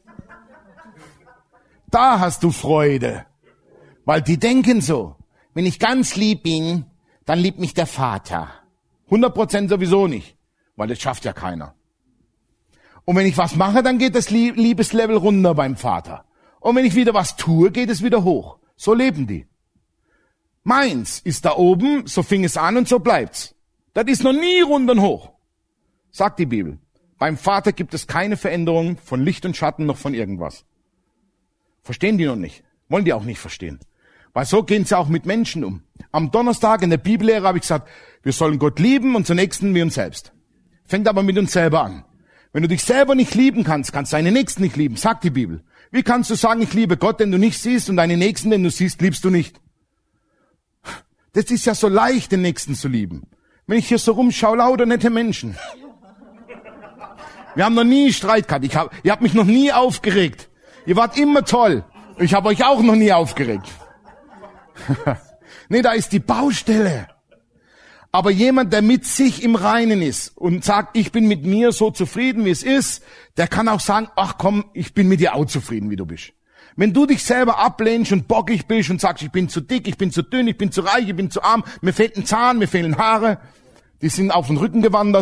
Da hast du Freude. Weil die denken so, wenn ich ganz lieb bin, dann liebt mich der Vater. hundert Prozent sowieso nicht, weil das schafft ja keiner. Und wenn ich was mache, dann geht das Liebeslevel runter beim Vater. Und wenn ich wieder was tue, geht es wieder hoch. So leben die. Meins ist da oben, so fing es an und so bleibt's. Das ist noch nie rund und hoch. Sagt die Bibel. Beim Vater gibt es keine Veränderung von Licht und Schatten noch von irgendwas. Verstehen die noch nicht. Wollen die auch nicht verstehen. Weil so gehen sie auch mit Menschen um. Am Donnerstag in der Bibellehre habe ich gesagt, wir sollen Gott lieben und zum Nächsten wie uns selbst. Fängt aber mit uns selber an. Wenn du dich selber nicht lieben kannst, kannst du deine Nächsten nicht lieben, sagt die Bibel. Wie kannst du sagen, ich liebe Gott, den du nicht siehst, und deine Nächsten, den du siehst, liebst du nicht? Das ist ja so leicht, den Nächsten zu lieben. Wenn ich hier so rumschaue, lauter nette Menschen. Wir haben noch nie Streit gehabt. Ich hab, ihr habt mich noch nie aufgeregt. Ihr wart immer toll. Ich habe euch auch noch nie aufgeregt. Nee, da ist die Baustelle. Aber jemand, der mit sich im Reinen ist und sagt, ich bin mit mir so zufrieden, wie es ist, der kann auch sagen, ach komm, ich bin mit dir auch zufrieden, wie du bist. Wenn du dich selber ablehnst und bockig bist und sagst, ich bin zu dick, ich bin zu dünn, ich bin zu reich, ich bin zu arm, mir fehlt ein Zahn, mir fehlen Haare, die sind auf den Rücken gewandert.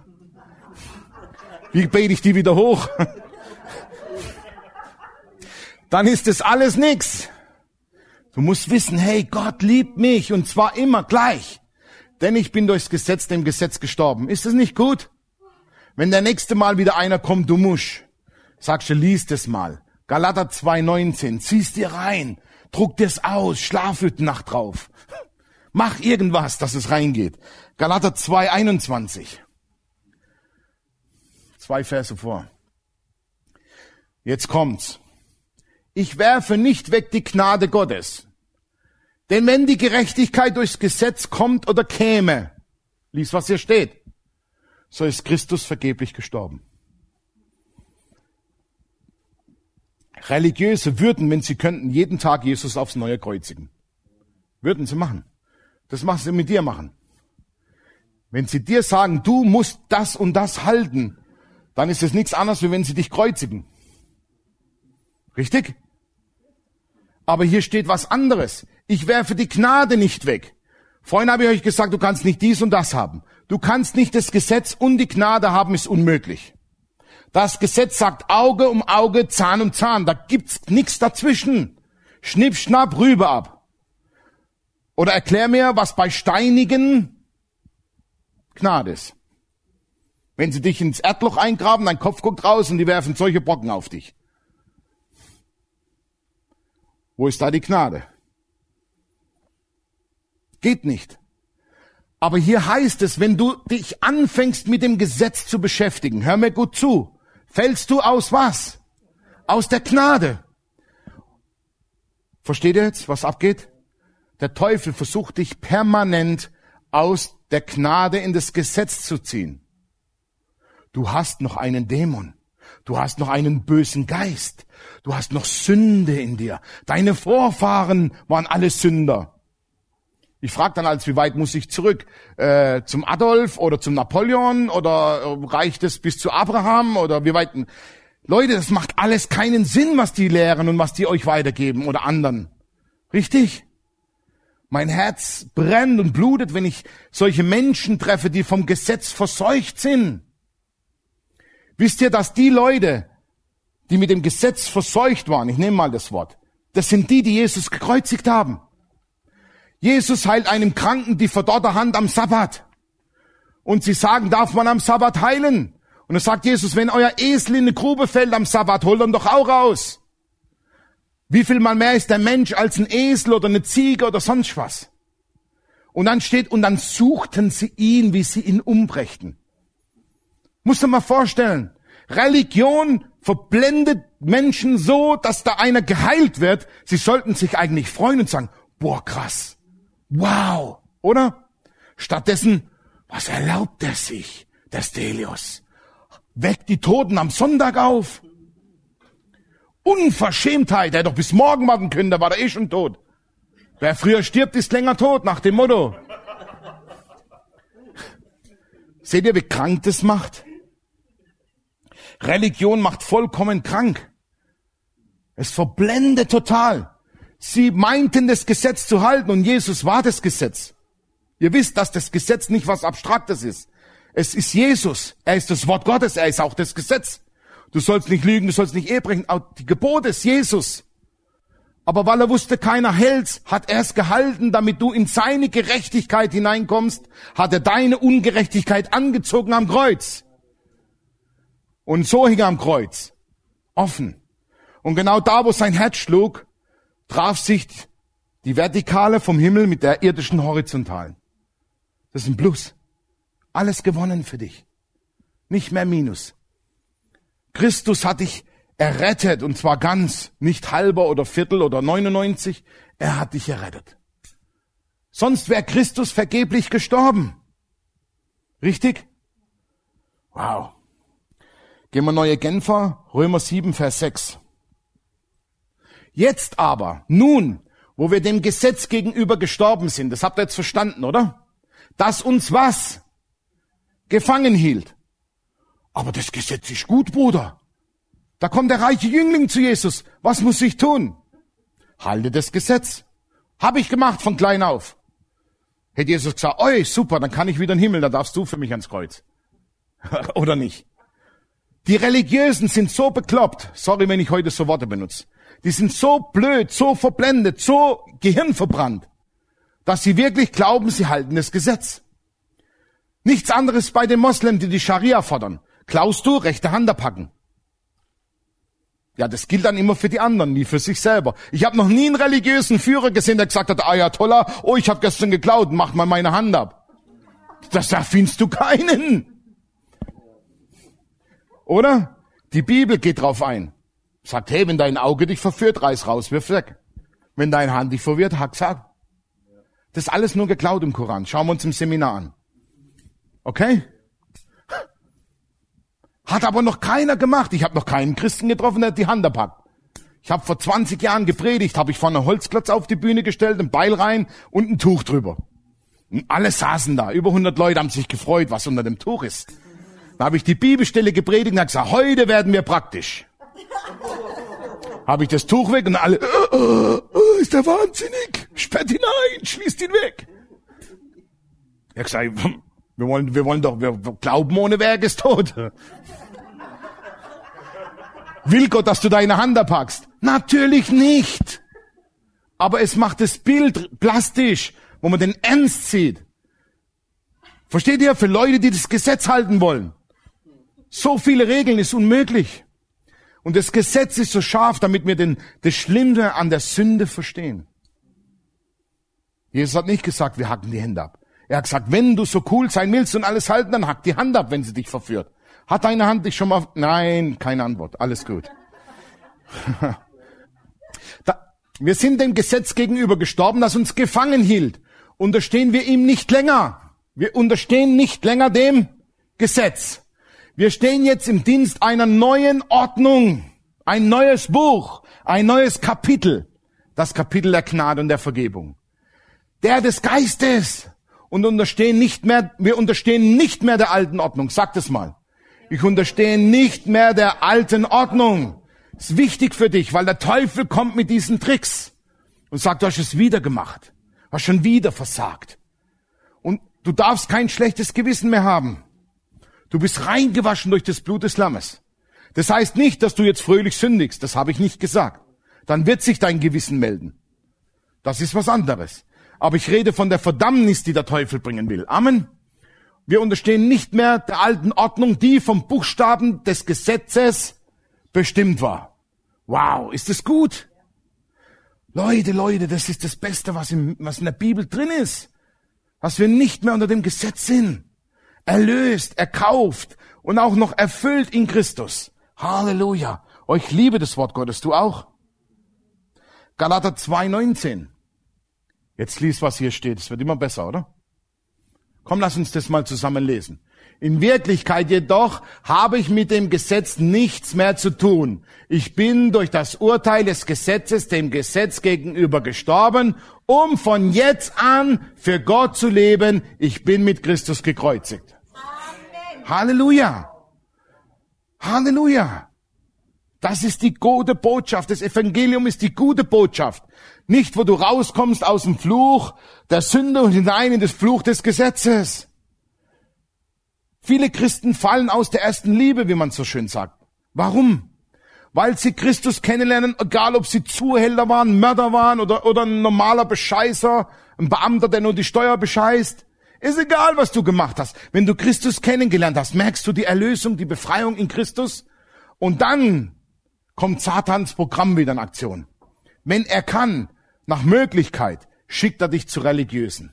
Wie bete ich die wieder hoch? Dann ist das alles nix. Du musst wissen, hey, Gott liebt mich, und zwar immer gleich. Denn ich bin durchs Gesetz, dem Gesetz gestorben. Ist das nicht gut? Wenn der nächste Mal wieder einer kommt, du musst, sagst du, lies das mal. Galater zwei neunzehn, zieh's dir rein, druck dir's aus, schlaf heute Nacht drauf. Mach irgendwas, dass es reingeht. Galater zwei einundzwanzig. Zwei Verse vor. Jetzt kommt's. Ich werfe nicht weg die Gnade Gottes. Denn wenn die Gerechtigkeit durchs Gesetz kommt oder käme, lies, was hier steht, so ist Christus vergeblich gestorben. Religiöse würden, wenn sie könnten, jeden Tag Jesus aufs Neue kreuzigen. Würden sie machen. Das machen sie mit dir machen. Wenn sie dir sagen, du musst das und das halten, dann ist es nichts anderes, wie wenn sie dich kreuzigen. Richtig? Aber hier steht was anderes. Ich werfe die Gnade nicht weg. Vorhin habe ich euch gesagt, du kannst nicht dies und das haben. Du kannst nicht das Gesetz und die Gnade haben, ist unmöglich. Das Gesetz sagt Auge um Auge, Zahn um Zahn. Da gibt's nichts dazwischen. Schnipp, schnapp, rüber ab. Oder erklär mir, was bei Steinigen Gnade ist. Wenn sie dich ins Erdloch eingraben, dein Kopf guckt raus und die werfen solche Brocken auf dich. Wo ist da die Gnade? Geht nicht. Aber hier heißt es, wenn du dich anfängst mit dem Gesetz zu beschäftigen, hör mir gut zu, fällst du aus was? Aus der Gnade. Versteht ihr jetzt, was abgeht? Der Teufel versucht dich permanent aus der Gnade in das Gesetz zu ziehen. Du hast noch einen Dämon. Du hast noch einen bösen Geist. Du hast noch Sünde in dir. Deine Vorfahren waren alle Sünder. Ich frage dann als, wie weit muss ich zurück? Äh, zum Adolf oder zum Napoleon? Oder reicht es bis zu Abraham? Oder wie weit? Leute, das macht alles keinen Sinn, was die lehren und was die euch weitergeben oder anderen. Richtig? Mein Herz brennt und blutet, wenn ich solche Menschen treffe, die vom Gesetz verseucht sind. Wisst ihr, dass die Leute, die mit dem Gesetz verseucht waren, ich nehme mal das Wort, das sind die, die Jesus gekreuzigt haben. Jesus heilt einem Kranken die verdorrte Hand am Sabbat. Und sie sagen, darf man am Sabbat heilen? Und dann sagt Jesus, wenn euer Esel in eine Grube fällt am Sabbat, holt ihn doch auch raus. Wie viel mal mehr ist der Mensch als ein Esel oder eine Ziege oder sonst was? Und dann steht, und dann suchten sie ihn, wie sie ihn umbrächten. Musst du mal vorstellen, Religion verblendet Menschen so, dass da einer geheilt wird. Sie sollten sich eigentlich freuen und sagen, boah, krass, wow, oder? Stattdessen, was erlaubt er sich, der Stelios? Weckt die Toten am Sonntag auf. Unverschämtheit, er hätte doch bis morgen warten können, da war er eh schon tot. Wer früher stirbt, ist länger tot, nach dem Motto. Seht ihr, wie krank das macht? Religion macht vollkommen krank. Es verblendet total. Sie meinten, das Gesetz zu halten und Jesus war das Gesetz. Ihr wisst, dass das Gesetz nicht was Abstraktes ist. Es ist Jesus. Er ist das Wort Gottes. Er ist auch das Gesetz. Du sollst nicht lügen, du sollst nicht Ehe brechen. Auch die Gebote ist Jesus. Aber weil er wusste, keiner hält's, hat er es gehalten, damit du in seine Gerechtigkeit hineinkommst, hat er deine Ungerechtigkeit angezogen am Kreuz. Und so hing er am Kreuz. Offen. Und genau da, wo sein Herz schlug, traf sich die Vertikale vom Himmel mit der irdischen Horizontalen. Das ist ein Plus. Alles gewonnen für dich. Nicht mehr Minus. Christus hat dich errettet, und zwar ganz, nicht halber oder Viertel oder neunundneunzig. Er hat dich errettet. Sonst wäre Christus vergeblich gestorben. Richtig? Wow. Gehen wir neue Genfer, Römer sieben, Vers sechs. Jetzt aber, nun, wo wir dem Gesetz gegenüber gestorben sind, das habt ihr jetzt verstanden, oder? Dass uns was? Gefangen hielt. Aber das Gesetz ist gut, Bruder. Da kommt der reiche Jüngling zu Jesus. Was muss ich tun? Halte das Gesetz. Habe ich gemacht von klein auf. Hätte Jesus gesagt, oi, super, dann kann ich wieder in den Himmel, dann darfst du für mich ans Kreuz. Oder nicht? Die Religiösen sind so bekloppt, sorry, wenn ich heute so Worte benutze, die sind so blöd, so verblendet, so gehirnverbrannt, dass sie wirklich glauben, sie halten das Gesetz. Nichts anderes bei den Moslems, die die Scharia fordern. Klaust du, rechte Hand abhacken. Ja, das gilt dann immer für die anderen, nie für sich selber. Ich habe noch nie einen religiösen Führer gesehen, der gesagt hat, Ayatollah, oh, ich habe gestern geklaut, mach mal meine Hand ab. Das, da findest du keinen. Oder? Die Bibel geht drauf ein. Sagt, hey, wenn dein Auge dich verführt, reiß raus, wirf weg. Wenn deine Hand dich verwirrt, hack's ab. Das ist alles nur geklaut im Koran. Schauen wir uns im Seminar an. Okay? Hat aber noch keiner gemacht. Ich habe noch keinen Christen getroffen, der die Hand abpackt. Ich habe vor zwanzig Jahren gepredigt, habe ich vorne einen Holzklotz auf die Bühne gestellt, ein Beil rein und ein Tuch drüber. Und alle saßen da. Über hundert Leute haben sich gefreut, was unter dem Tuch ist. Da habe ich die Bibelstelle gepredigt und habe gesagt, heute werden wir praktisch. Habe ich das Tuch weg und alle, oh, oh, oh, ist der wahnsinnig, sperrt ihn ein, schließt ihn weg. Ich habe gesagt, wir wollen, wir wollen doch, wir glauben ohne Werk ist tot. Will Gott, dass du deine Hand abpackst? Natürlich nicht. Aber es macht das Bild plastisch, wo man den Ernst sieht. Versteht ihr? Für Leute, die das Gesetz halten wollen. So viele Regeln ist unmöglich. Und das Gesetz ist so scharf, damit wir den, das Schlimme an der Sünde verstehen. Jesus hat nicht gesagt, wir hacken die Hände ab. Er hat gesagt, wenn du so cool sein willst und alles halten, dann hack die Hand ab, wenn sie dich verführt. Hat deine Hand dich schon mal... Nein, keine Antwort. Alles gut. da, wir sind dem Gesetz gegenüber gestorben, das uns gefangen hielt. Unterstehen wir ihm nicht länger. Wir unterstehen nicht länger dem Gesetz. Wir stehen jetzt im Dienst einer neuen Ordnung. Ein neues Buch. Ein neues Kapitel. Das Kapitel der Gnade und der Vergebung. Der des Geistes. Und unterstehen nicht mehr, wir unterstehen nicht mehr der alten Ordnung. Sagt es mal. Ich unterstehe nicht mehr der alten Ordnung. Ist wichtig für dich, weil der Teufel kommt mit diesen Tricks und sagt, du hast es wieder gemacht, hast schon wieder versagt. Und du darfst kein schlechtes Gewissen mehr haben. Du bist reingewaschen durch das Blut des Lammes. Das heißt nicht, dass du jetzt fröhlich sündigst. Das habe ich nicht gesagt. Dann wird sich dein Gewissen melden. Das ist was anderes. Aber ich rede von der Verdammnis, die der Teufel bringen will. Amen. Wir unterstehen nicht mehr der alten Ordnung, die vom Buchstaben des Gesetzes bestimmt war. Wow, ist das gut? Leute, Leute, das ist das Beste, was in, was in der Bibel drin ist. Dass wir nicht mehr unter dem Gesetz sind. Erlöst, erkauft und auch noch erfüllt in Christus. Halleluja. Oh, ich liebe das Wort Gottes, du auch? Galater zwei neunzehn. Jetzt lies, was hier steht. Es wird immer besser, oder? Komm, lass uns das mal zusammen lesen. In Wirklichkeit jedoch habe ich mit dem Gesetz nichts mehr zu tun. Ich bin durch das Urteil des Gesetzes dem Gesetz gegenüber gestorben, um von jetzt an für Gott zu leben. Ich bin mit Christus gekreuzigt. Amen. Halleluja. Halleluja. Das ist die gute Botschaft. Das Evangelium ist die gute Botschaft. Nicht, wo du rauskommst aus dem Fluch der Sünde und hinein in das Fluch des Gesetzes. Viele Christen fallen aus der ersten Liebe, wie man so schön sagt. Warum? Weil sie Christus kennenlernen, egal ob sie Zuhälter waren, Mörder waren oder, oder ein normaler Bescheißer, ein Beamter, der nur die Steuer bescheißt. Ist egal, was du gemacht hast. Wenn du Christus kennengelernt hast, merkst du die Erlösung, die Befreiung in Christus. Und dann kommt Satans Programm wieder in Aktion. Wenn er kann, nach Möglichkeit, schickt er dich zu Religiösen.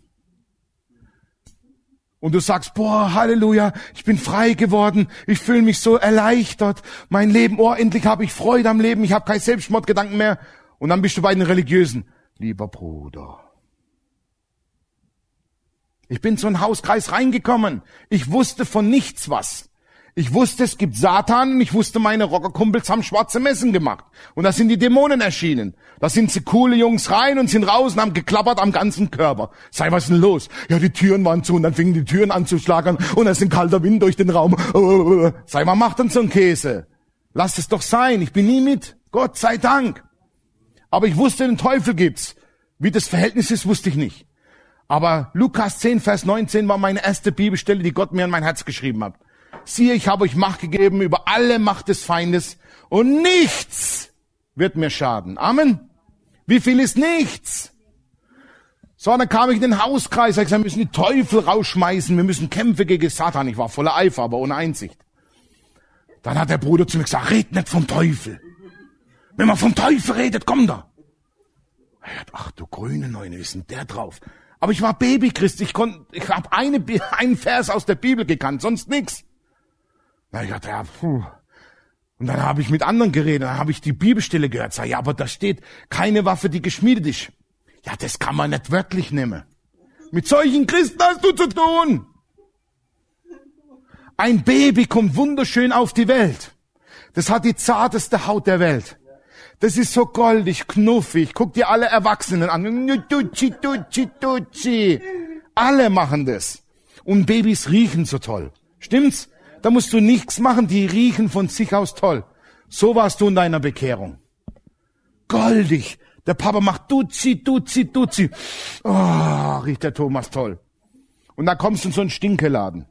Und du sagst, boah, Halleluja, ich bin frei geworden, ich fühle mich so erleichtert, mein Leben, oh, endlich habe ich Freude am Leben, ich habe keine Selbstmordgedanken mehr. Und dann bist du bei den Religiösen. Lieber Bruder, ich bin zu einem Hauskreis reingekommen, ich wusste von nichts was. Ich wusste, es gibt Satan und ich wusste, meine Rockerkumpels haben schwarze Messen gemacht. Und da sind die Dämonen erschienen. Da sind sie coole Jungs rein und sind raus und haben geklappert am ganzen Körper. Sei, was ist denn los? Ja, die Türen waren zu und dann fingen die Türen an zu schlagern und es ist ein kalter Wind durch den Raum. Sei, was macht denn so ein Käse? Lass es doch sein, ich bin nie mit. Gott sei Dank. Aber ich wusste, den Teufel gibt's. Wie das Verhältnis ist, wusste ich nicht. Aber Lukas zehn, Vers neunzehn war meine erste Bibelstelle, die Gott mir an mein Herz geschrieben hat. Siehe, ich habe euch Macht gegeben über alle Macht des Feindes und nichts wird mir schaden. Amen. Wie viel ist nichts? So, dann kam ich in den Hauskreis, ich gesagt, wir müssen die Teufel rausschmeißen, wir müssen kämpfen gegen Satan. Ich war voller Eifer, aber ohne Einsicht. Dann hat der Bruder zu mir gesagt, red nicht vom Teufel. Wenn man vom Teufel redet, komm da. Ach du grüne Neune, wie ist denn der drauf? Aber ich war Babychrist, ich konnte, ich habe eine, einen Vers aus der Bibel gekannt, sonst nix. Na, ich dachte, ja, puh. Und dann habe ich mit anderen geredet, dann habe ich die Bibelstelle gehört. Sag, ja, aber da steht, keine Waffe, die geschmiedet ist. Ja, das kann man nicht wörtlich nehmen. Mit solchen Christen hast du zu tun. Ein Baby kommt wunderschön auf die Welt. Das hat die zarteste Haut der Welt. Das ist so goldig, knuffig. Guck dir alle Erwachsenen an. Tutschi, tutschi, tutschi. Alle machen das. Und Babys riechen so toll. Stimmt's? Da musst du nichts machen, die riechen von sich aus toll. So warst du in deiner Bekehrung. Goldig. Der Papa macht Duzi, Duzi, Duzi. Oh, riecht der Thomas toll. Und dann kommst du in so einen Stinkeladen.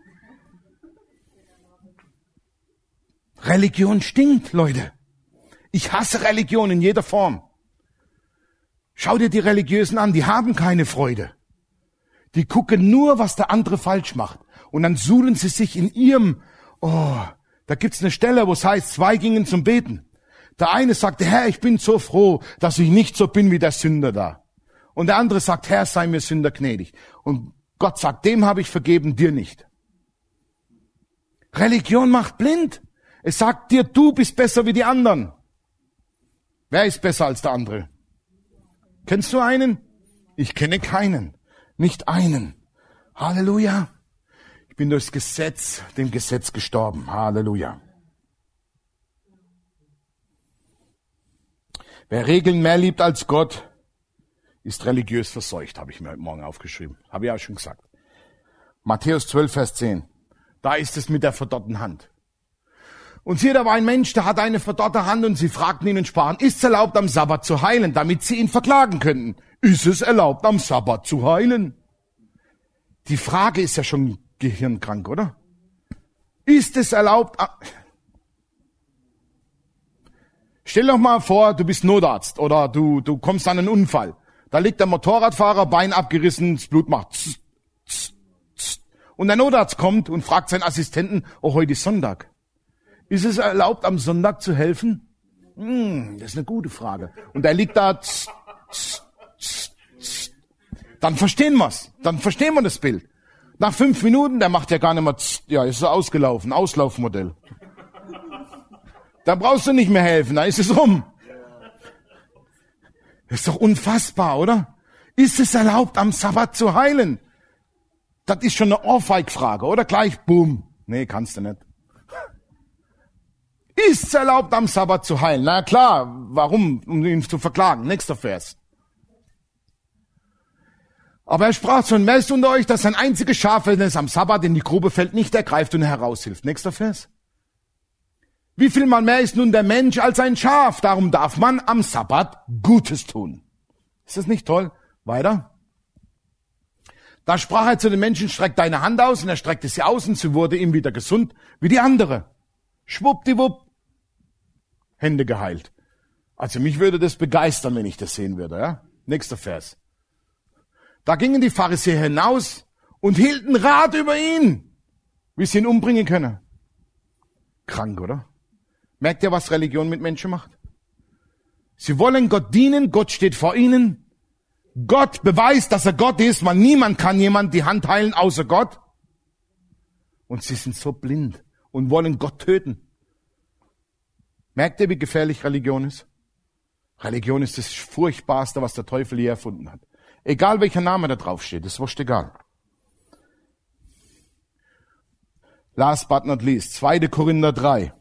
Religion stinkt, Leute. Ich hasse Religion in jeder Form. Schau dir die Religiösen an, die haben keine Freude. Die gucken nur, was der andere falsch macht. Und dann suhlen sie sich in ihrem, oh, da gibt's eine Stelle, wo es heißt, zwei gingen zum Beten. Der eine sagte, Herr, ich bin so froh, dass ich nicht so bin wie der Sünder da. Und der andere sagt, Herr, sei mir Sünder gnädig. Und Gott sagt, dem habe ich vergeben, dir nicht. Religion macht blind. Es sagt dir, du bist besser wie die anderen. Wer ist besser als der andere? Kennst du einen? Ich kenne keinen. Nicht einen. Halleluja. Ich bin durchs Gesetz, dem Gesetz gestorben. Halleluja. Wer Regeln mehr liebt als Gott, ist religiös verseucht, habe ich mir heute Morgen aufgeschrieben. Habe ich auch schon gesagt. Matthäus zwölf, Vers zehn. Da ist es mit der verdorrten Hand. Und siehe, da war ein Mensch, der hatte eine verdorrte Hand und sie fragten ihn und sprachen, ist es erlaubt, am Sabbat zu heilen, damit sie ihn verklagen könnten? Ist es erlaubt, am Sabbat zu heilen? Die Frage ist ja schon gehirnkrank, oder? Ist es erlaubt? Stell doch mal vor, du bist Notarzt oder du, du kommst an einen Unfall. Da liegt der Motorradfahrer, Bein abgerissen, das Blut macht tss, tss, tss. Und der Notarzt kommt und fragt seinen Assistenten, oh, heute ist Sonntag. Ist es erlaubt, am Sonntag zu helfen? Hm, das ist eine gute Frage. Und er liegt da, tss, tss, tss, tss. Dann verstehen wir's. Dann verstehen wir das Bild. Nach fünf Minuten, der macht ja gar nicht mehr, tss, ja, ist so ausgelaufen, Auslaufmodell. Da brauchst du nicht mehr helfen, da ist es rum. Das ist doch unfassbar, oder? Ist es erlaubt, am Sabbat zu heilen? Das ist schon eine Ohrfeig-Frage, oder? Gleich, boom. Nee, kannst du nicht. Ist es erlaubt, am Sabbat zu heilen? Na klar, warum? Um ihn zu verklagen. Nächster Vers. Aber er sprach zu, wer ist unter euch, dass ein einziges Schaf, wenn es am Sabbat in die Grube fällt, nicht ergreift und heraushilft? Nächster Vers. Wie viel mal mehr ist nun der Mensch als ein Schaf? Darum darf man am Sabbat Gutes tun. Ist das nicht toll? Weiter. Da sprach er zu den Menschen, streck deine Hand aus, und er streckte sie aus, und sie wurde ihm wieder gesund, wie die andere. Schwuppdiwupp. Hände geheilt. Also mich würde das begeistern, wenn ich das sehen würde. Ja? Nächster Vers. Da gingen die Pharisäer hinaus und hielten Rat über ihn, wie sie ihn umbringen können. Krank, oder? Merkt ihr, was Religion mit Menschen macht? Sie wollen Gott dienen, Gott steht vor ihnen. Gott beweist, dass er Gott ist, weil niemand kann jemand die Hand heilen, außer Gott. Und sie sind so blind und wollen Gott töten. Merkt ihr, wie gefährlich Religion ist? Religion ist das Furchtbarste, was der Teufel je erfunden hat. Egal welcher Name da drauf steht, ist wurscht egal. Last but not least, zweiter Korinther drei.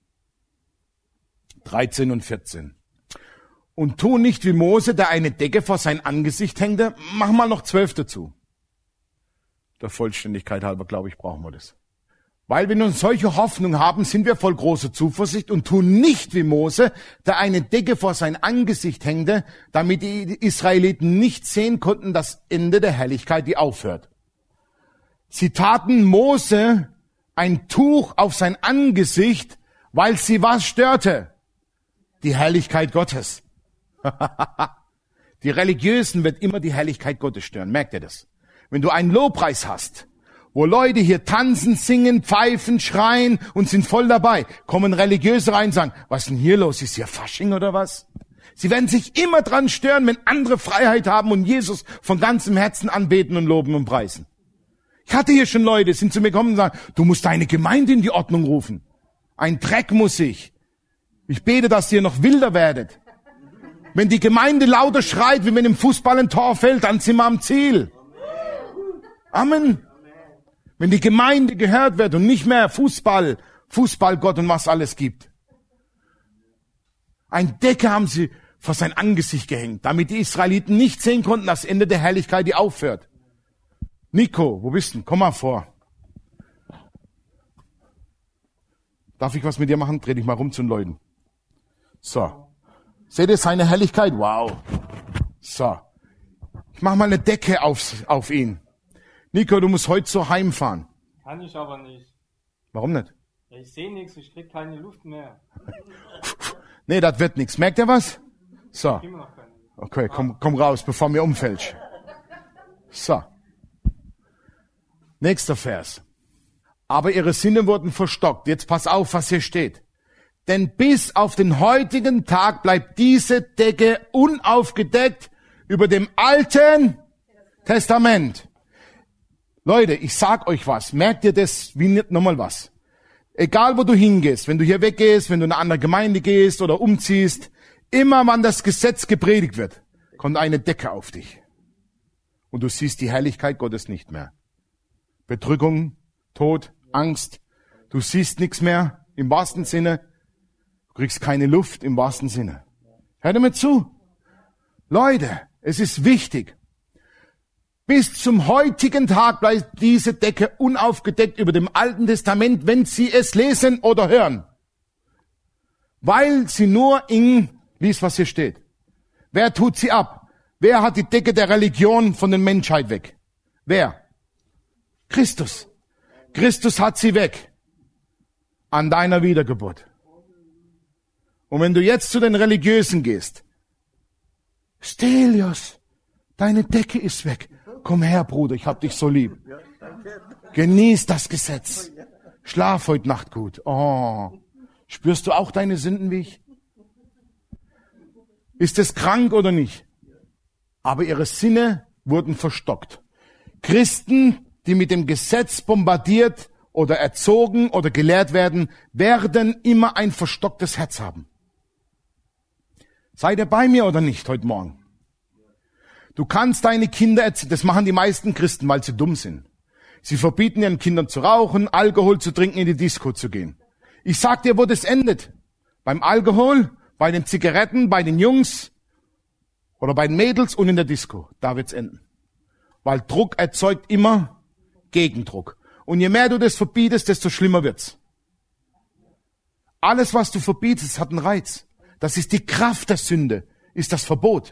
dreizehn und vierzehn. Und tu nicht wie Mose, der eine Decke vor sein Angesicht hängte. Mach mal noch zwölf dazu. Der Vollständigkeit halber, glaube ich, brauchen wir das. Weil wir nun solche Hoffnung haben, sind wir voll großer Zuversicht und tun nicht wie Mose, der eine Decke vor sein Angesicht hängte, damit die Israeliten nicht sehen konnten, das Ende der Herrlichkeit, die aufhört. Sie taten Mose ein Tuch auf sein Angesicht, weil sie was störte? Die Herrlichkeit Gottes. Die Religiösen wird immer die Herrlichkeit Gottes stören. Merkt ihr das? Wenn du einen Lobpreis hast, wo Leute hier tanzen, singen, pfeifen, schreien und sind voll dabei, kommen Religiöse rein und sagen, was ist denn hier los? Ist hier Fasching oder was? Sie werden sich immer dran stören, wenn andere Freiheit haben und Jesus von ganzem Herzen anbeten und loben und preisen. Ich hatte hier schon Leute, sind zu mir gekommen und sagen, du musst deine Gemeinde in die Ordnung rufen. Ein Dreck muss ich. Ich bete, dass ihr noch wilder werdet. Wenn die Gemeinde lauter schreit, wie wenn im Fußball ein Tor fällt, dann sind wir am Ziel. Amen. Wenn die Gemeinde gehört wird und nicht mehr Fußball, Fußballgott und was alles gibt. Ein Decke haben sie vor sein Angesicht gehängt, damit die Israeliten nicht sehen konnten, das Ende der Herrlichkeit, die aufhört. Nico, wo bist du? Komm mal vor. Darf ich was mit dir machen? Dreh dich mal rum zu den Leuten. So. Seht ihr seine Herrlichkeit? Wow. So. Ich mach mal eine Decke auf, auf ihn. Nico, du musst heute so heimfahren. Kann ich aber nicht. Warum nicht? Ja, ich sehe nichts, ich krieg keine Luft mehr. Nee, das wird nichts. Merkt ihr was? So. Immer noch keine Luft. Okay, komm, komm raus, bevor mir umfällst. So. Nächster Vers. Aber ihre Sinne wurden verstockt. Jetzt pass auf, was hier steht. Denn bis auf den heutigen Tag bleibt diese Decke unaufgedeckt über dem Alten Testament. Leute, ich sag euch was. Merkt ihr das wie nicht nochmal was? Egal, wo du hingehst, wenn du hier weggehst, wenn du in eine andere Gemeinde gehst oder umziehst, immer wann das Gesetz gepredigt wird, kommt eine Decke auf dich. Und du siehst die Herrlichkeit Gottes nicht mehr. Bedrückung, Tod, Angst. Du siehst nichts mehr im wahrsten Sinne. Du kriegst keine Luft im wahrsten Sinne. Hört mir zu. Leute, es ist wichtig. Bis zum heutigen Tag bleibt diese Decke unaufgedeckt über dem Alten Testament, wenn Sie es lesen oder hören. Weil sie nur in, lies was hier steht. Wer tut sie ab? Wer hat die Decke der Religion von der Menschheit weg? Wer? Christus. Christus hat sie weg. An deiner Wiedergeburt. Und wenn du jetzt zu den Religiösen gehst, Stelios, deine Decke ist weg. Komm her, Bruder, ich hab dich so lieb. Genieß das Gesetz. Schlaf heute Nacht gut. Oh, spürst du auch deine Sünden wie ich? Ist es krank oder nicht? Aber ihre Sinne wurden verstockt. Christen, die mit dem Gesetz bombardiert oder erzogen oder gelehrt werden, werden immer ein verstocktes Herz haben. Seid ihr bei mir oder nicht heute Morgen? Du kannst deine Kinder erziehen, das machen die meisten Christen, weil sie dumm sind. Sie verbieten ihren Kindern zu rauchen, Alkohol zu trinken, in die Disco zu gehen. Ich sag dir, wo das endet. Beim Alkohol, bei den Zigaretten, bei den Jungs oder bei den Mädels und in der Disco. Da wird's enden. Weil Druck erzeugt immer Gegendruck. Und je mehr du das verbietest, desto schlimmer wird's. Alles, was du verbietest, hat einen Reiz. Das ist die Kraft der Sünde, ist das Verbot.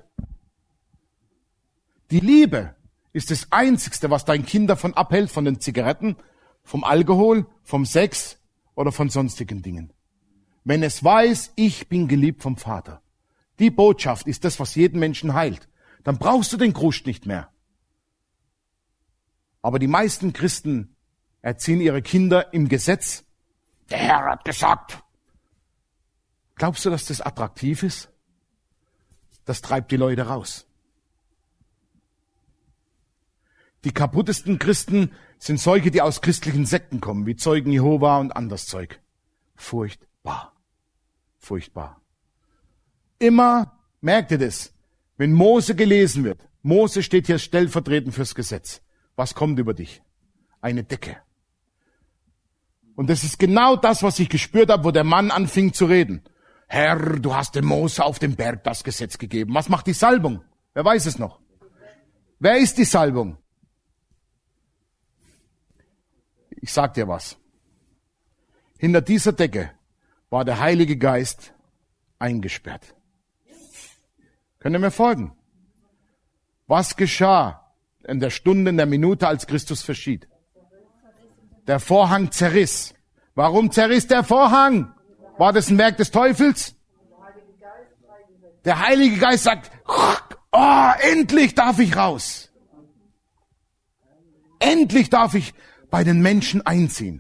Die Liebe ist das Einzigste, was dein Kind davon abhält, von den Zigaretten, vom Alkohol, vom Sex oder von sonstigen Dingen. Wenn es weiß, ich bin geliebt vom Vater. Die Botschaft ist das, was jeden Menschen heilt. Dann brauchst du den Kruscht nicht mehr. Aber die meisten Christen erziehen ihre Kinder im Gesetz. Der Herr hat gesagt. Glaubst du, dass das attraktiv ist? Das treibt die Leute raus. Die kaputtesten Christen sind solche, die aus christlichen Sekten kommen, wie Zeugen Jehova und anderes Zeug. Furchtbar. Furchtbar. Immer, merkt ihr das, wenn Mose gelesen wird, Mose steht hier stellvertretend fürs Gesetz. Was kommt über dich? Eine Decke. Und das ist genau das, was ich gespürt habe, wo der Mann anfing zu reden. Herr, du hast dem Mose auf dem Berg das Gesetz gegeben. Was macht die Salbung? Wer weiß es noch? Wer ist die Salbung? Ich sag dir was. Hinter dieser Decke war der Heilige Geist eingesperrt. Könnt ihr mir folgen? Was geschah in der Stunde, in der Minute, als Christus verschied? Der Vorhang zerriss. Warum zerriss der Vorhang? War das ein Werk des Teufels? Der Heilige Geist sagt, oh, endlich darf ich raus. Endlich darf ich bei den Menschen einziehen.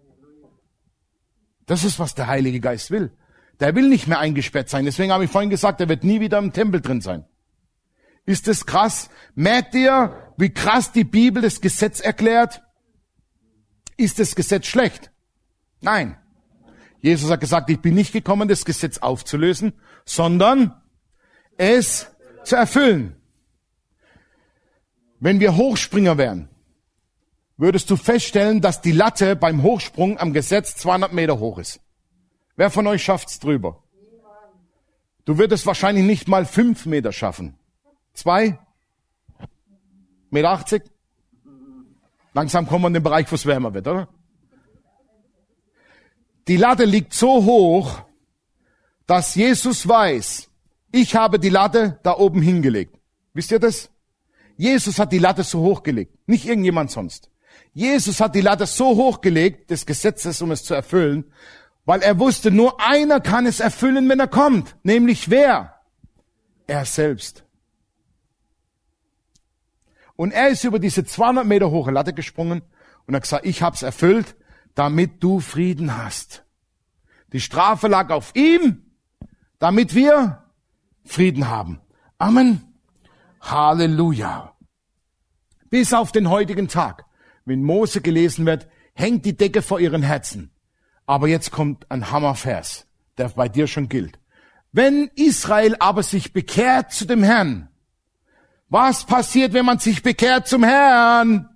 Das ist, was der Heilige Geist will. Der will nicht mehr eingesperrt sein. Deswegen habe ich vorhin gesagt, er wird nie wieder im Tempel drin sein. Ist das krass? Merkt ihr, wie krass die Bibel das Gesetz erklärt? Ist das Gesetz schlecht? Nein. Jesus hat gesagt, ich bin nicht gekommen, das Gesetz aufzulösen, sondern es zu erfüllen. Wenn wir Hochspringer wären, würdest du feststellen, dass die Latte beim Hochsprung am Gesetz zweihundert Meter hoch ist. Wer von euch schafft's drüber? Du würdest wahrscheinlich nicht mal fünf Meter schaffen. Zwei? Meter achtzig? Langsam kommen wir in den Bereich, wo es wärmer wird, oder? Die Latte liegt so hoch, dass Jesus weiß, ich habe die Latte da oben hingelegt. Wisst ihr das? Jesus hat die Latte so hochgelegt, nicht irgendjemand sonst. Jesus hat die Latte so hochgelegt, des Gesetzes, um es zu erfüllen, weil er wusste, nur einer kann es erfüllen, wenn er kommt. Nämlich wer? Er selbst. Und er ist über diese zweihundert Meter hohe Latte gesprungen und hat gesagt, ich hab's erfüllt, damit du Frieden hast. Die Strafe lag auf ihm, damit wir Frieden haben. Amen. Halleluja. Bis auf den heutigen Tag, wenn Mose gelesen wird, hängt die Decke vor ihren Herzen. Aber jetzt kommt ein Hammervers, der bei dir schon gilt. Wenn Israel aber sich bekehrt zu dem Herrn, was passiert, wenn man sich bekehrt zum Herrn?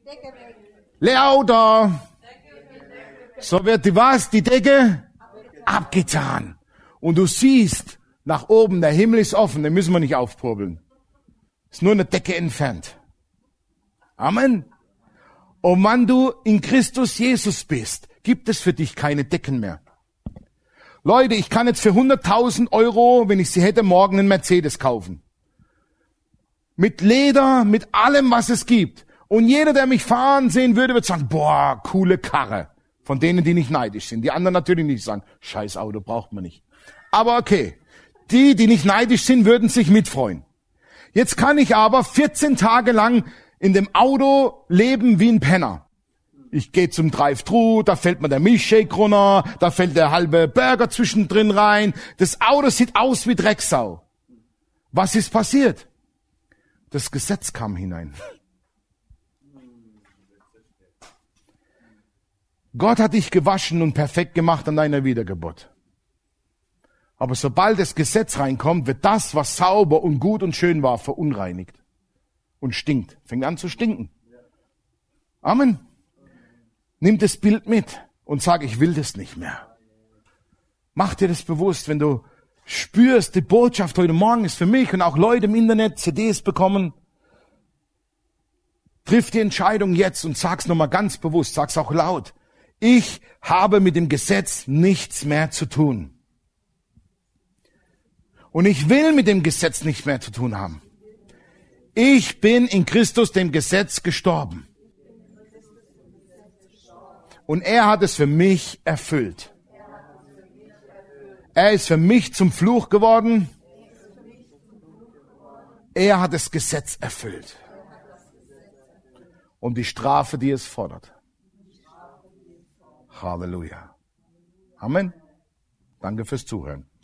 Lauter. So wird die was? Die Decke abgetan. Und du siehst, nach oben, der Himmel ist offen, den müssen wir nicht aufpurbeln. Ist nur eine Decke entfernt. Amen. Und wenn du in Christus Jesus bist, gibt es für dich keine Decken mehr. Leute, ich kann jetzt für hunderttausend Euro, wenn ich sie hätte, morgen einen Mercedes kaufen. Mit Leder, mit allem, was es gibt. Und jeder, der mich fahren sehen würde, wird sagen, boah, coole Karre. Von denen, die nicht neidisch sind. Die anderen natürlich nicht sagen, scheiß Auto braucht man nicht. Aber okay, die, die nicht neidisch sind, würden sich mitfreuen. Jetzt kann ich aber vierzehn Tage lang in dem Auto leben wie ein Penner. Ich gehe zum Drive-Thru, da fällt mir der Milchshake runter, da fällt der halbe Burger zwischendrin rein. Das Auto sieht aus wie Drecksau. Was ist passiert? Das Gesetz kam hinein. Gott hat dich gewaschen und perfekt gemacht an deiner Wiedergeburt. Aber sobald das Gesetz reinkommt, wird das, was sauber und gut und schön war, verunreinigt. Und stinkt. Fängt an zu stinken. Amen. Nimm das Bild mit und sag, ich will das nicht mehr. Mach dir das bewusst, wenn du spürst, die Botschaft heute Morgen ist für mich und auch Leute im Internet C Ds bekommen. Triff die Entscheidung jetzt und sag's nochmal ganz bewusst, sag's auch laut. Ich habe mit dem Gesetz nichts mehr zu tun. Und ich will mit dem Gesetz nichts mehr zu tun haben. Ich bin in Christus dem Gesetz gestorben. Und er hat es für mich erfüllt. Er ist für mich zum Fluch geworden. Er hat das Gesetz erfüllt. Und die Strafe, die es fordert. Halleluja. Amen. Danke fürs Zuhören.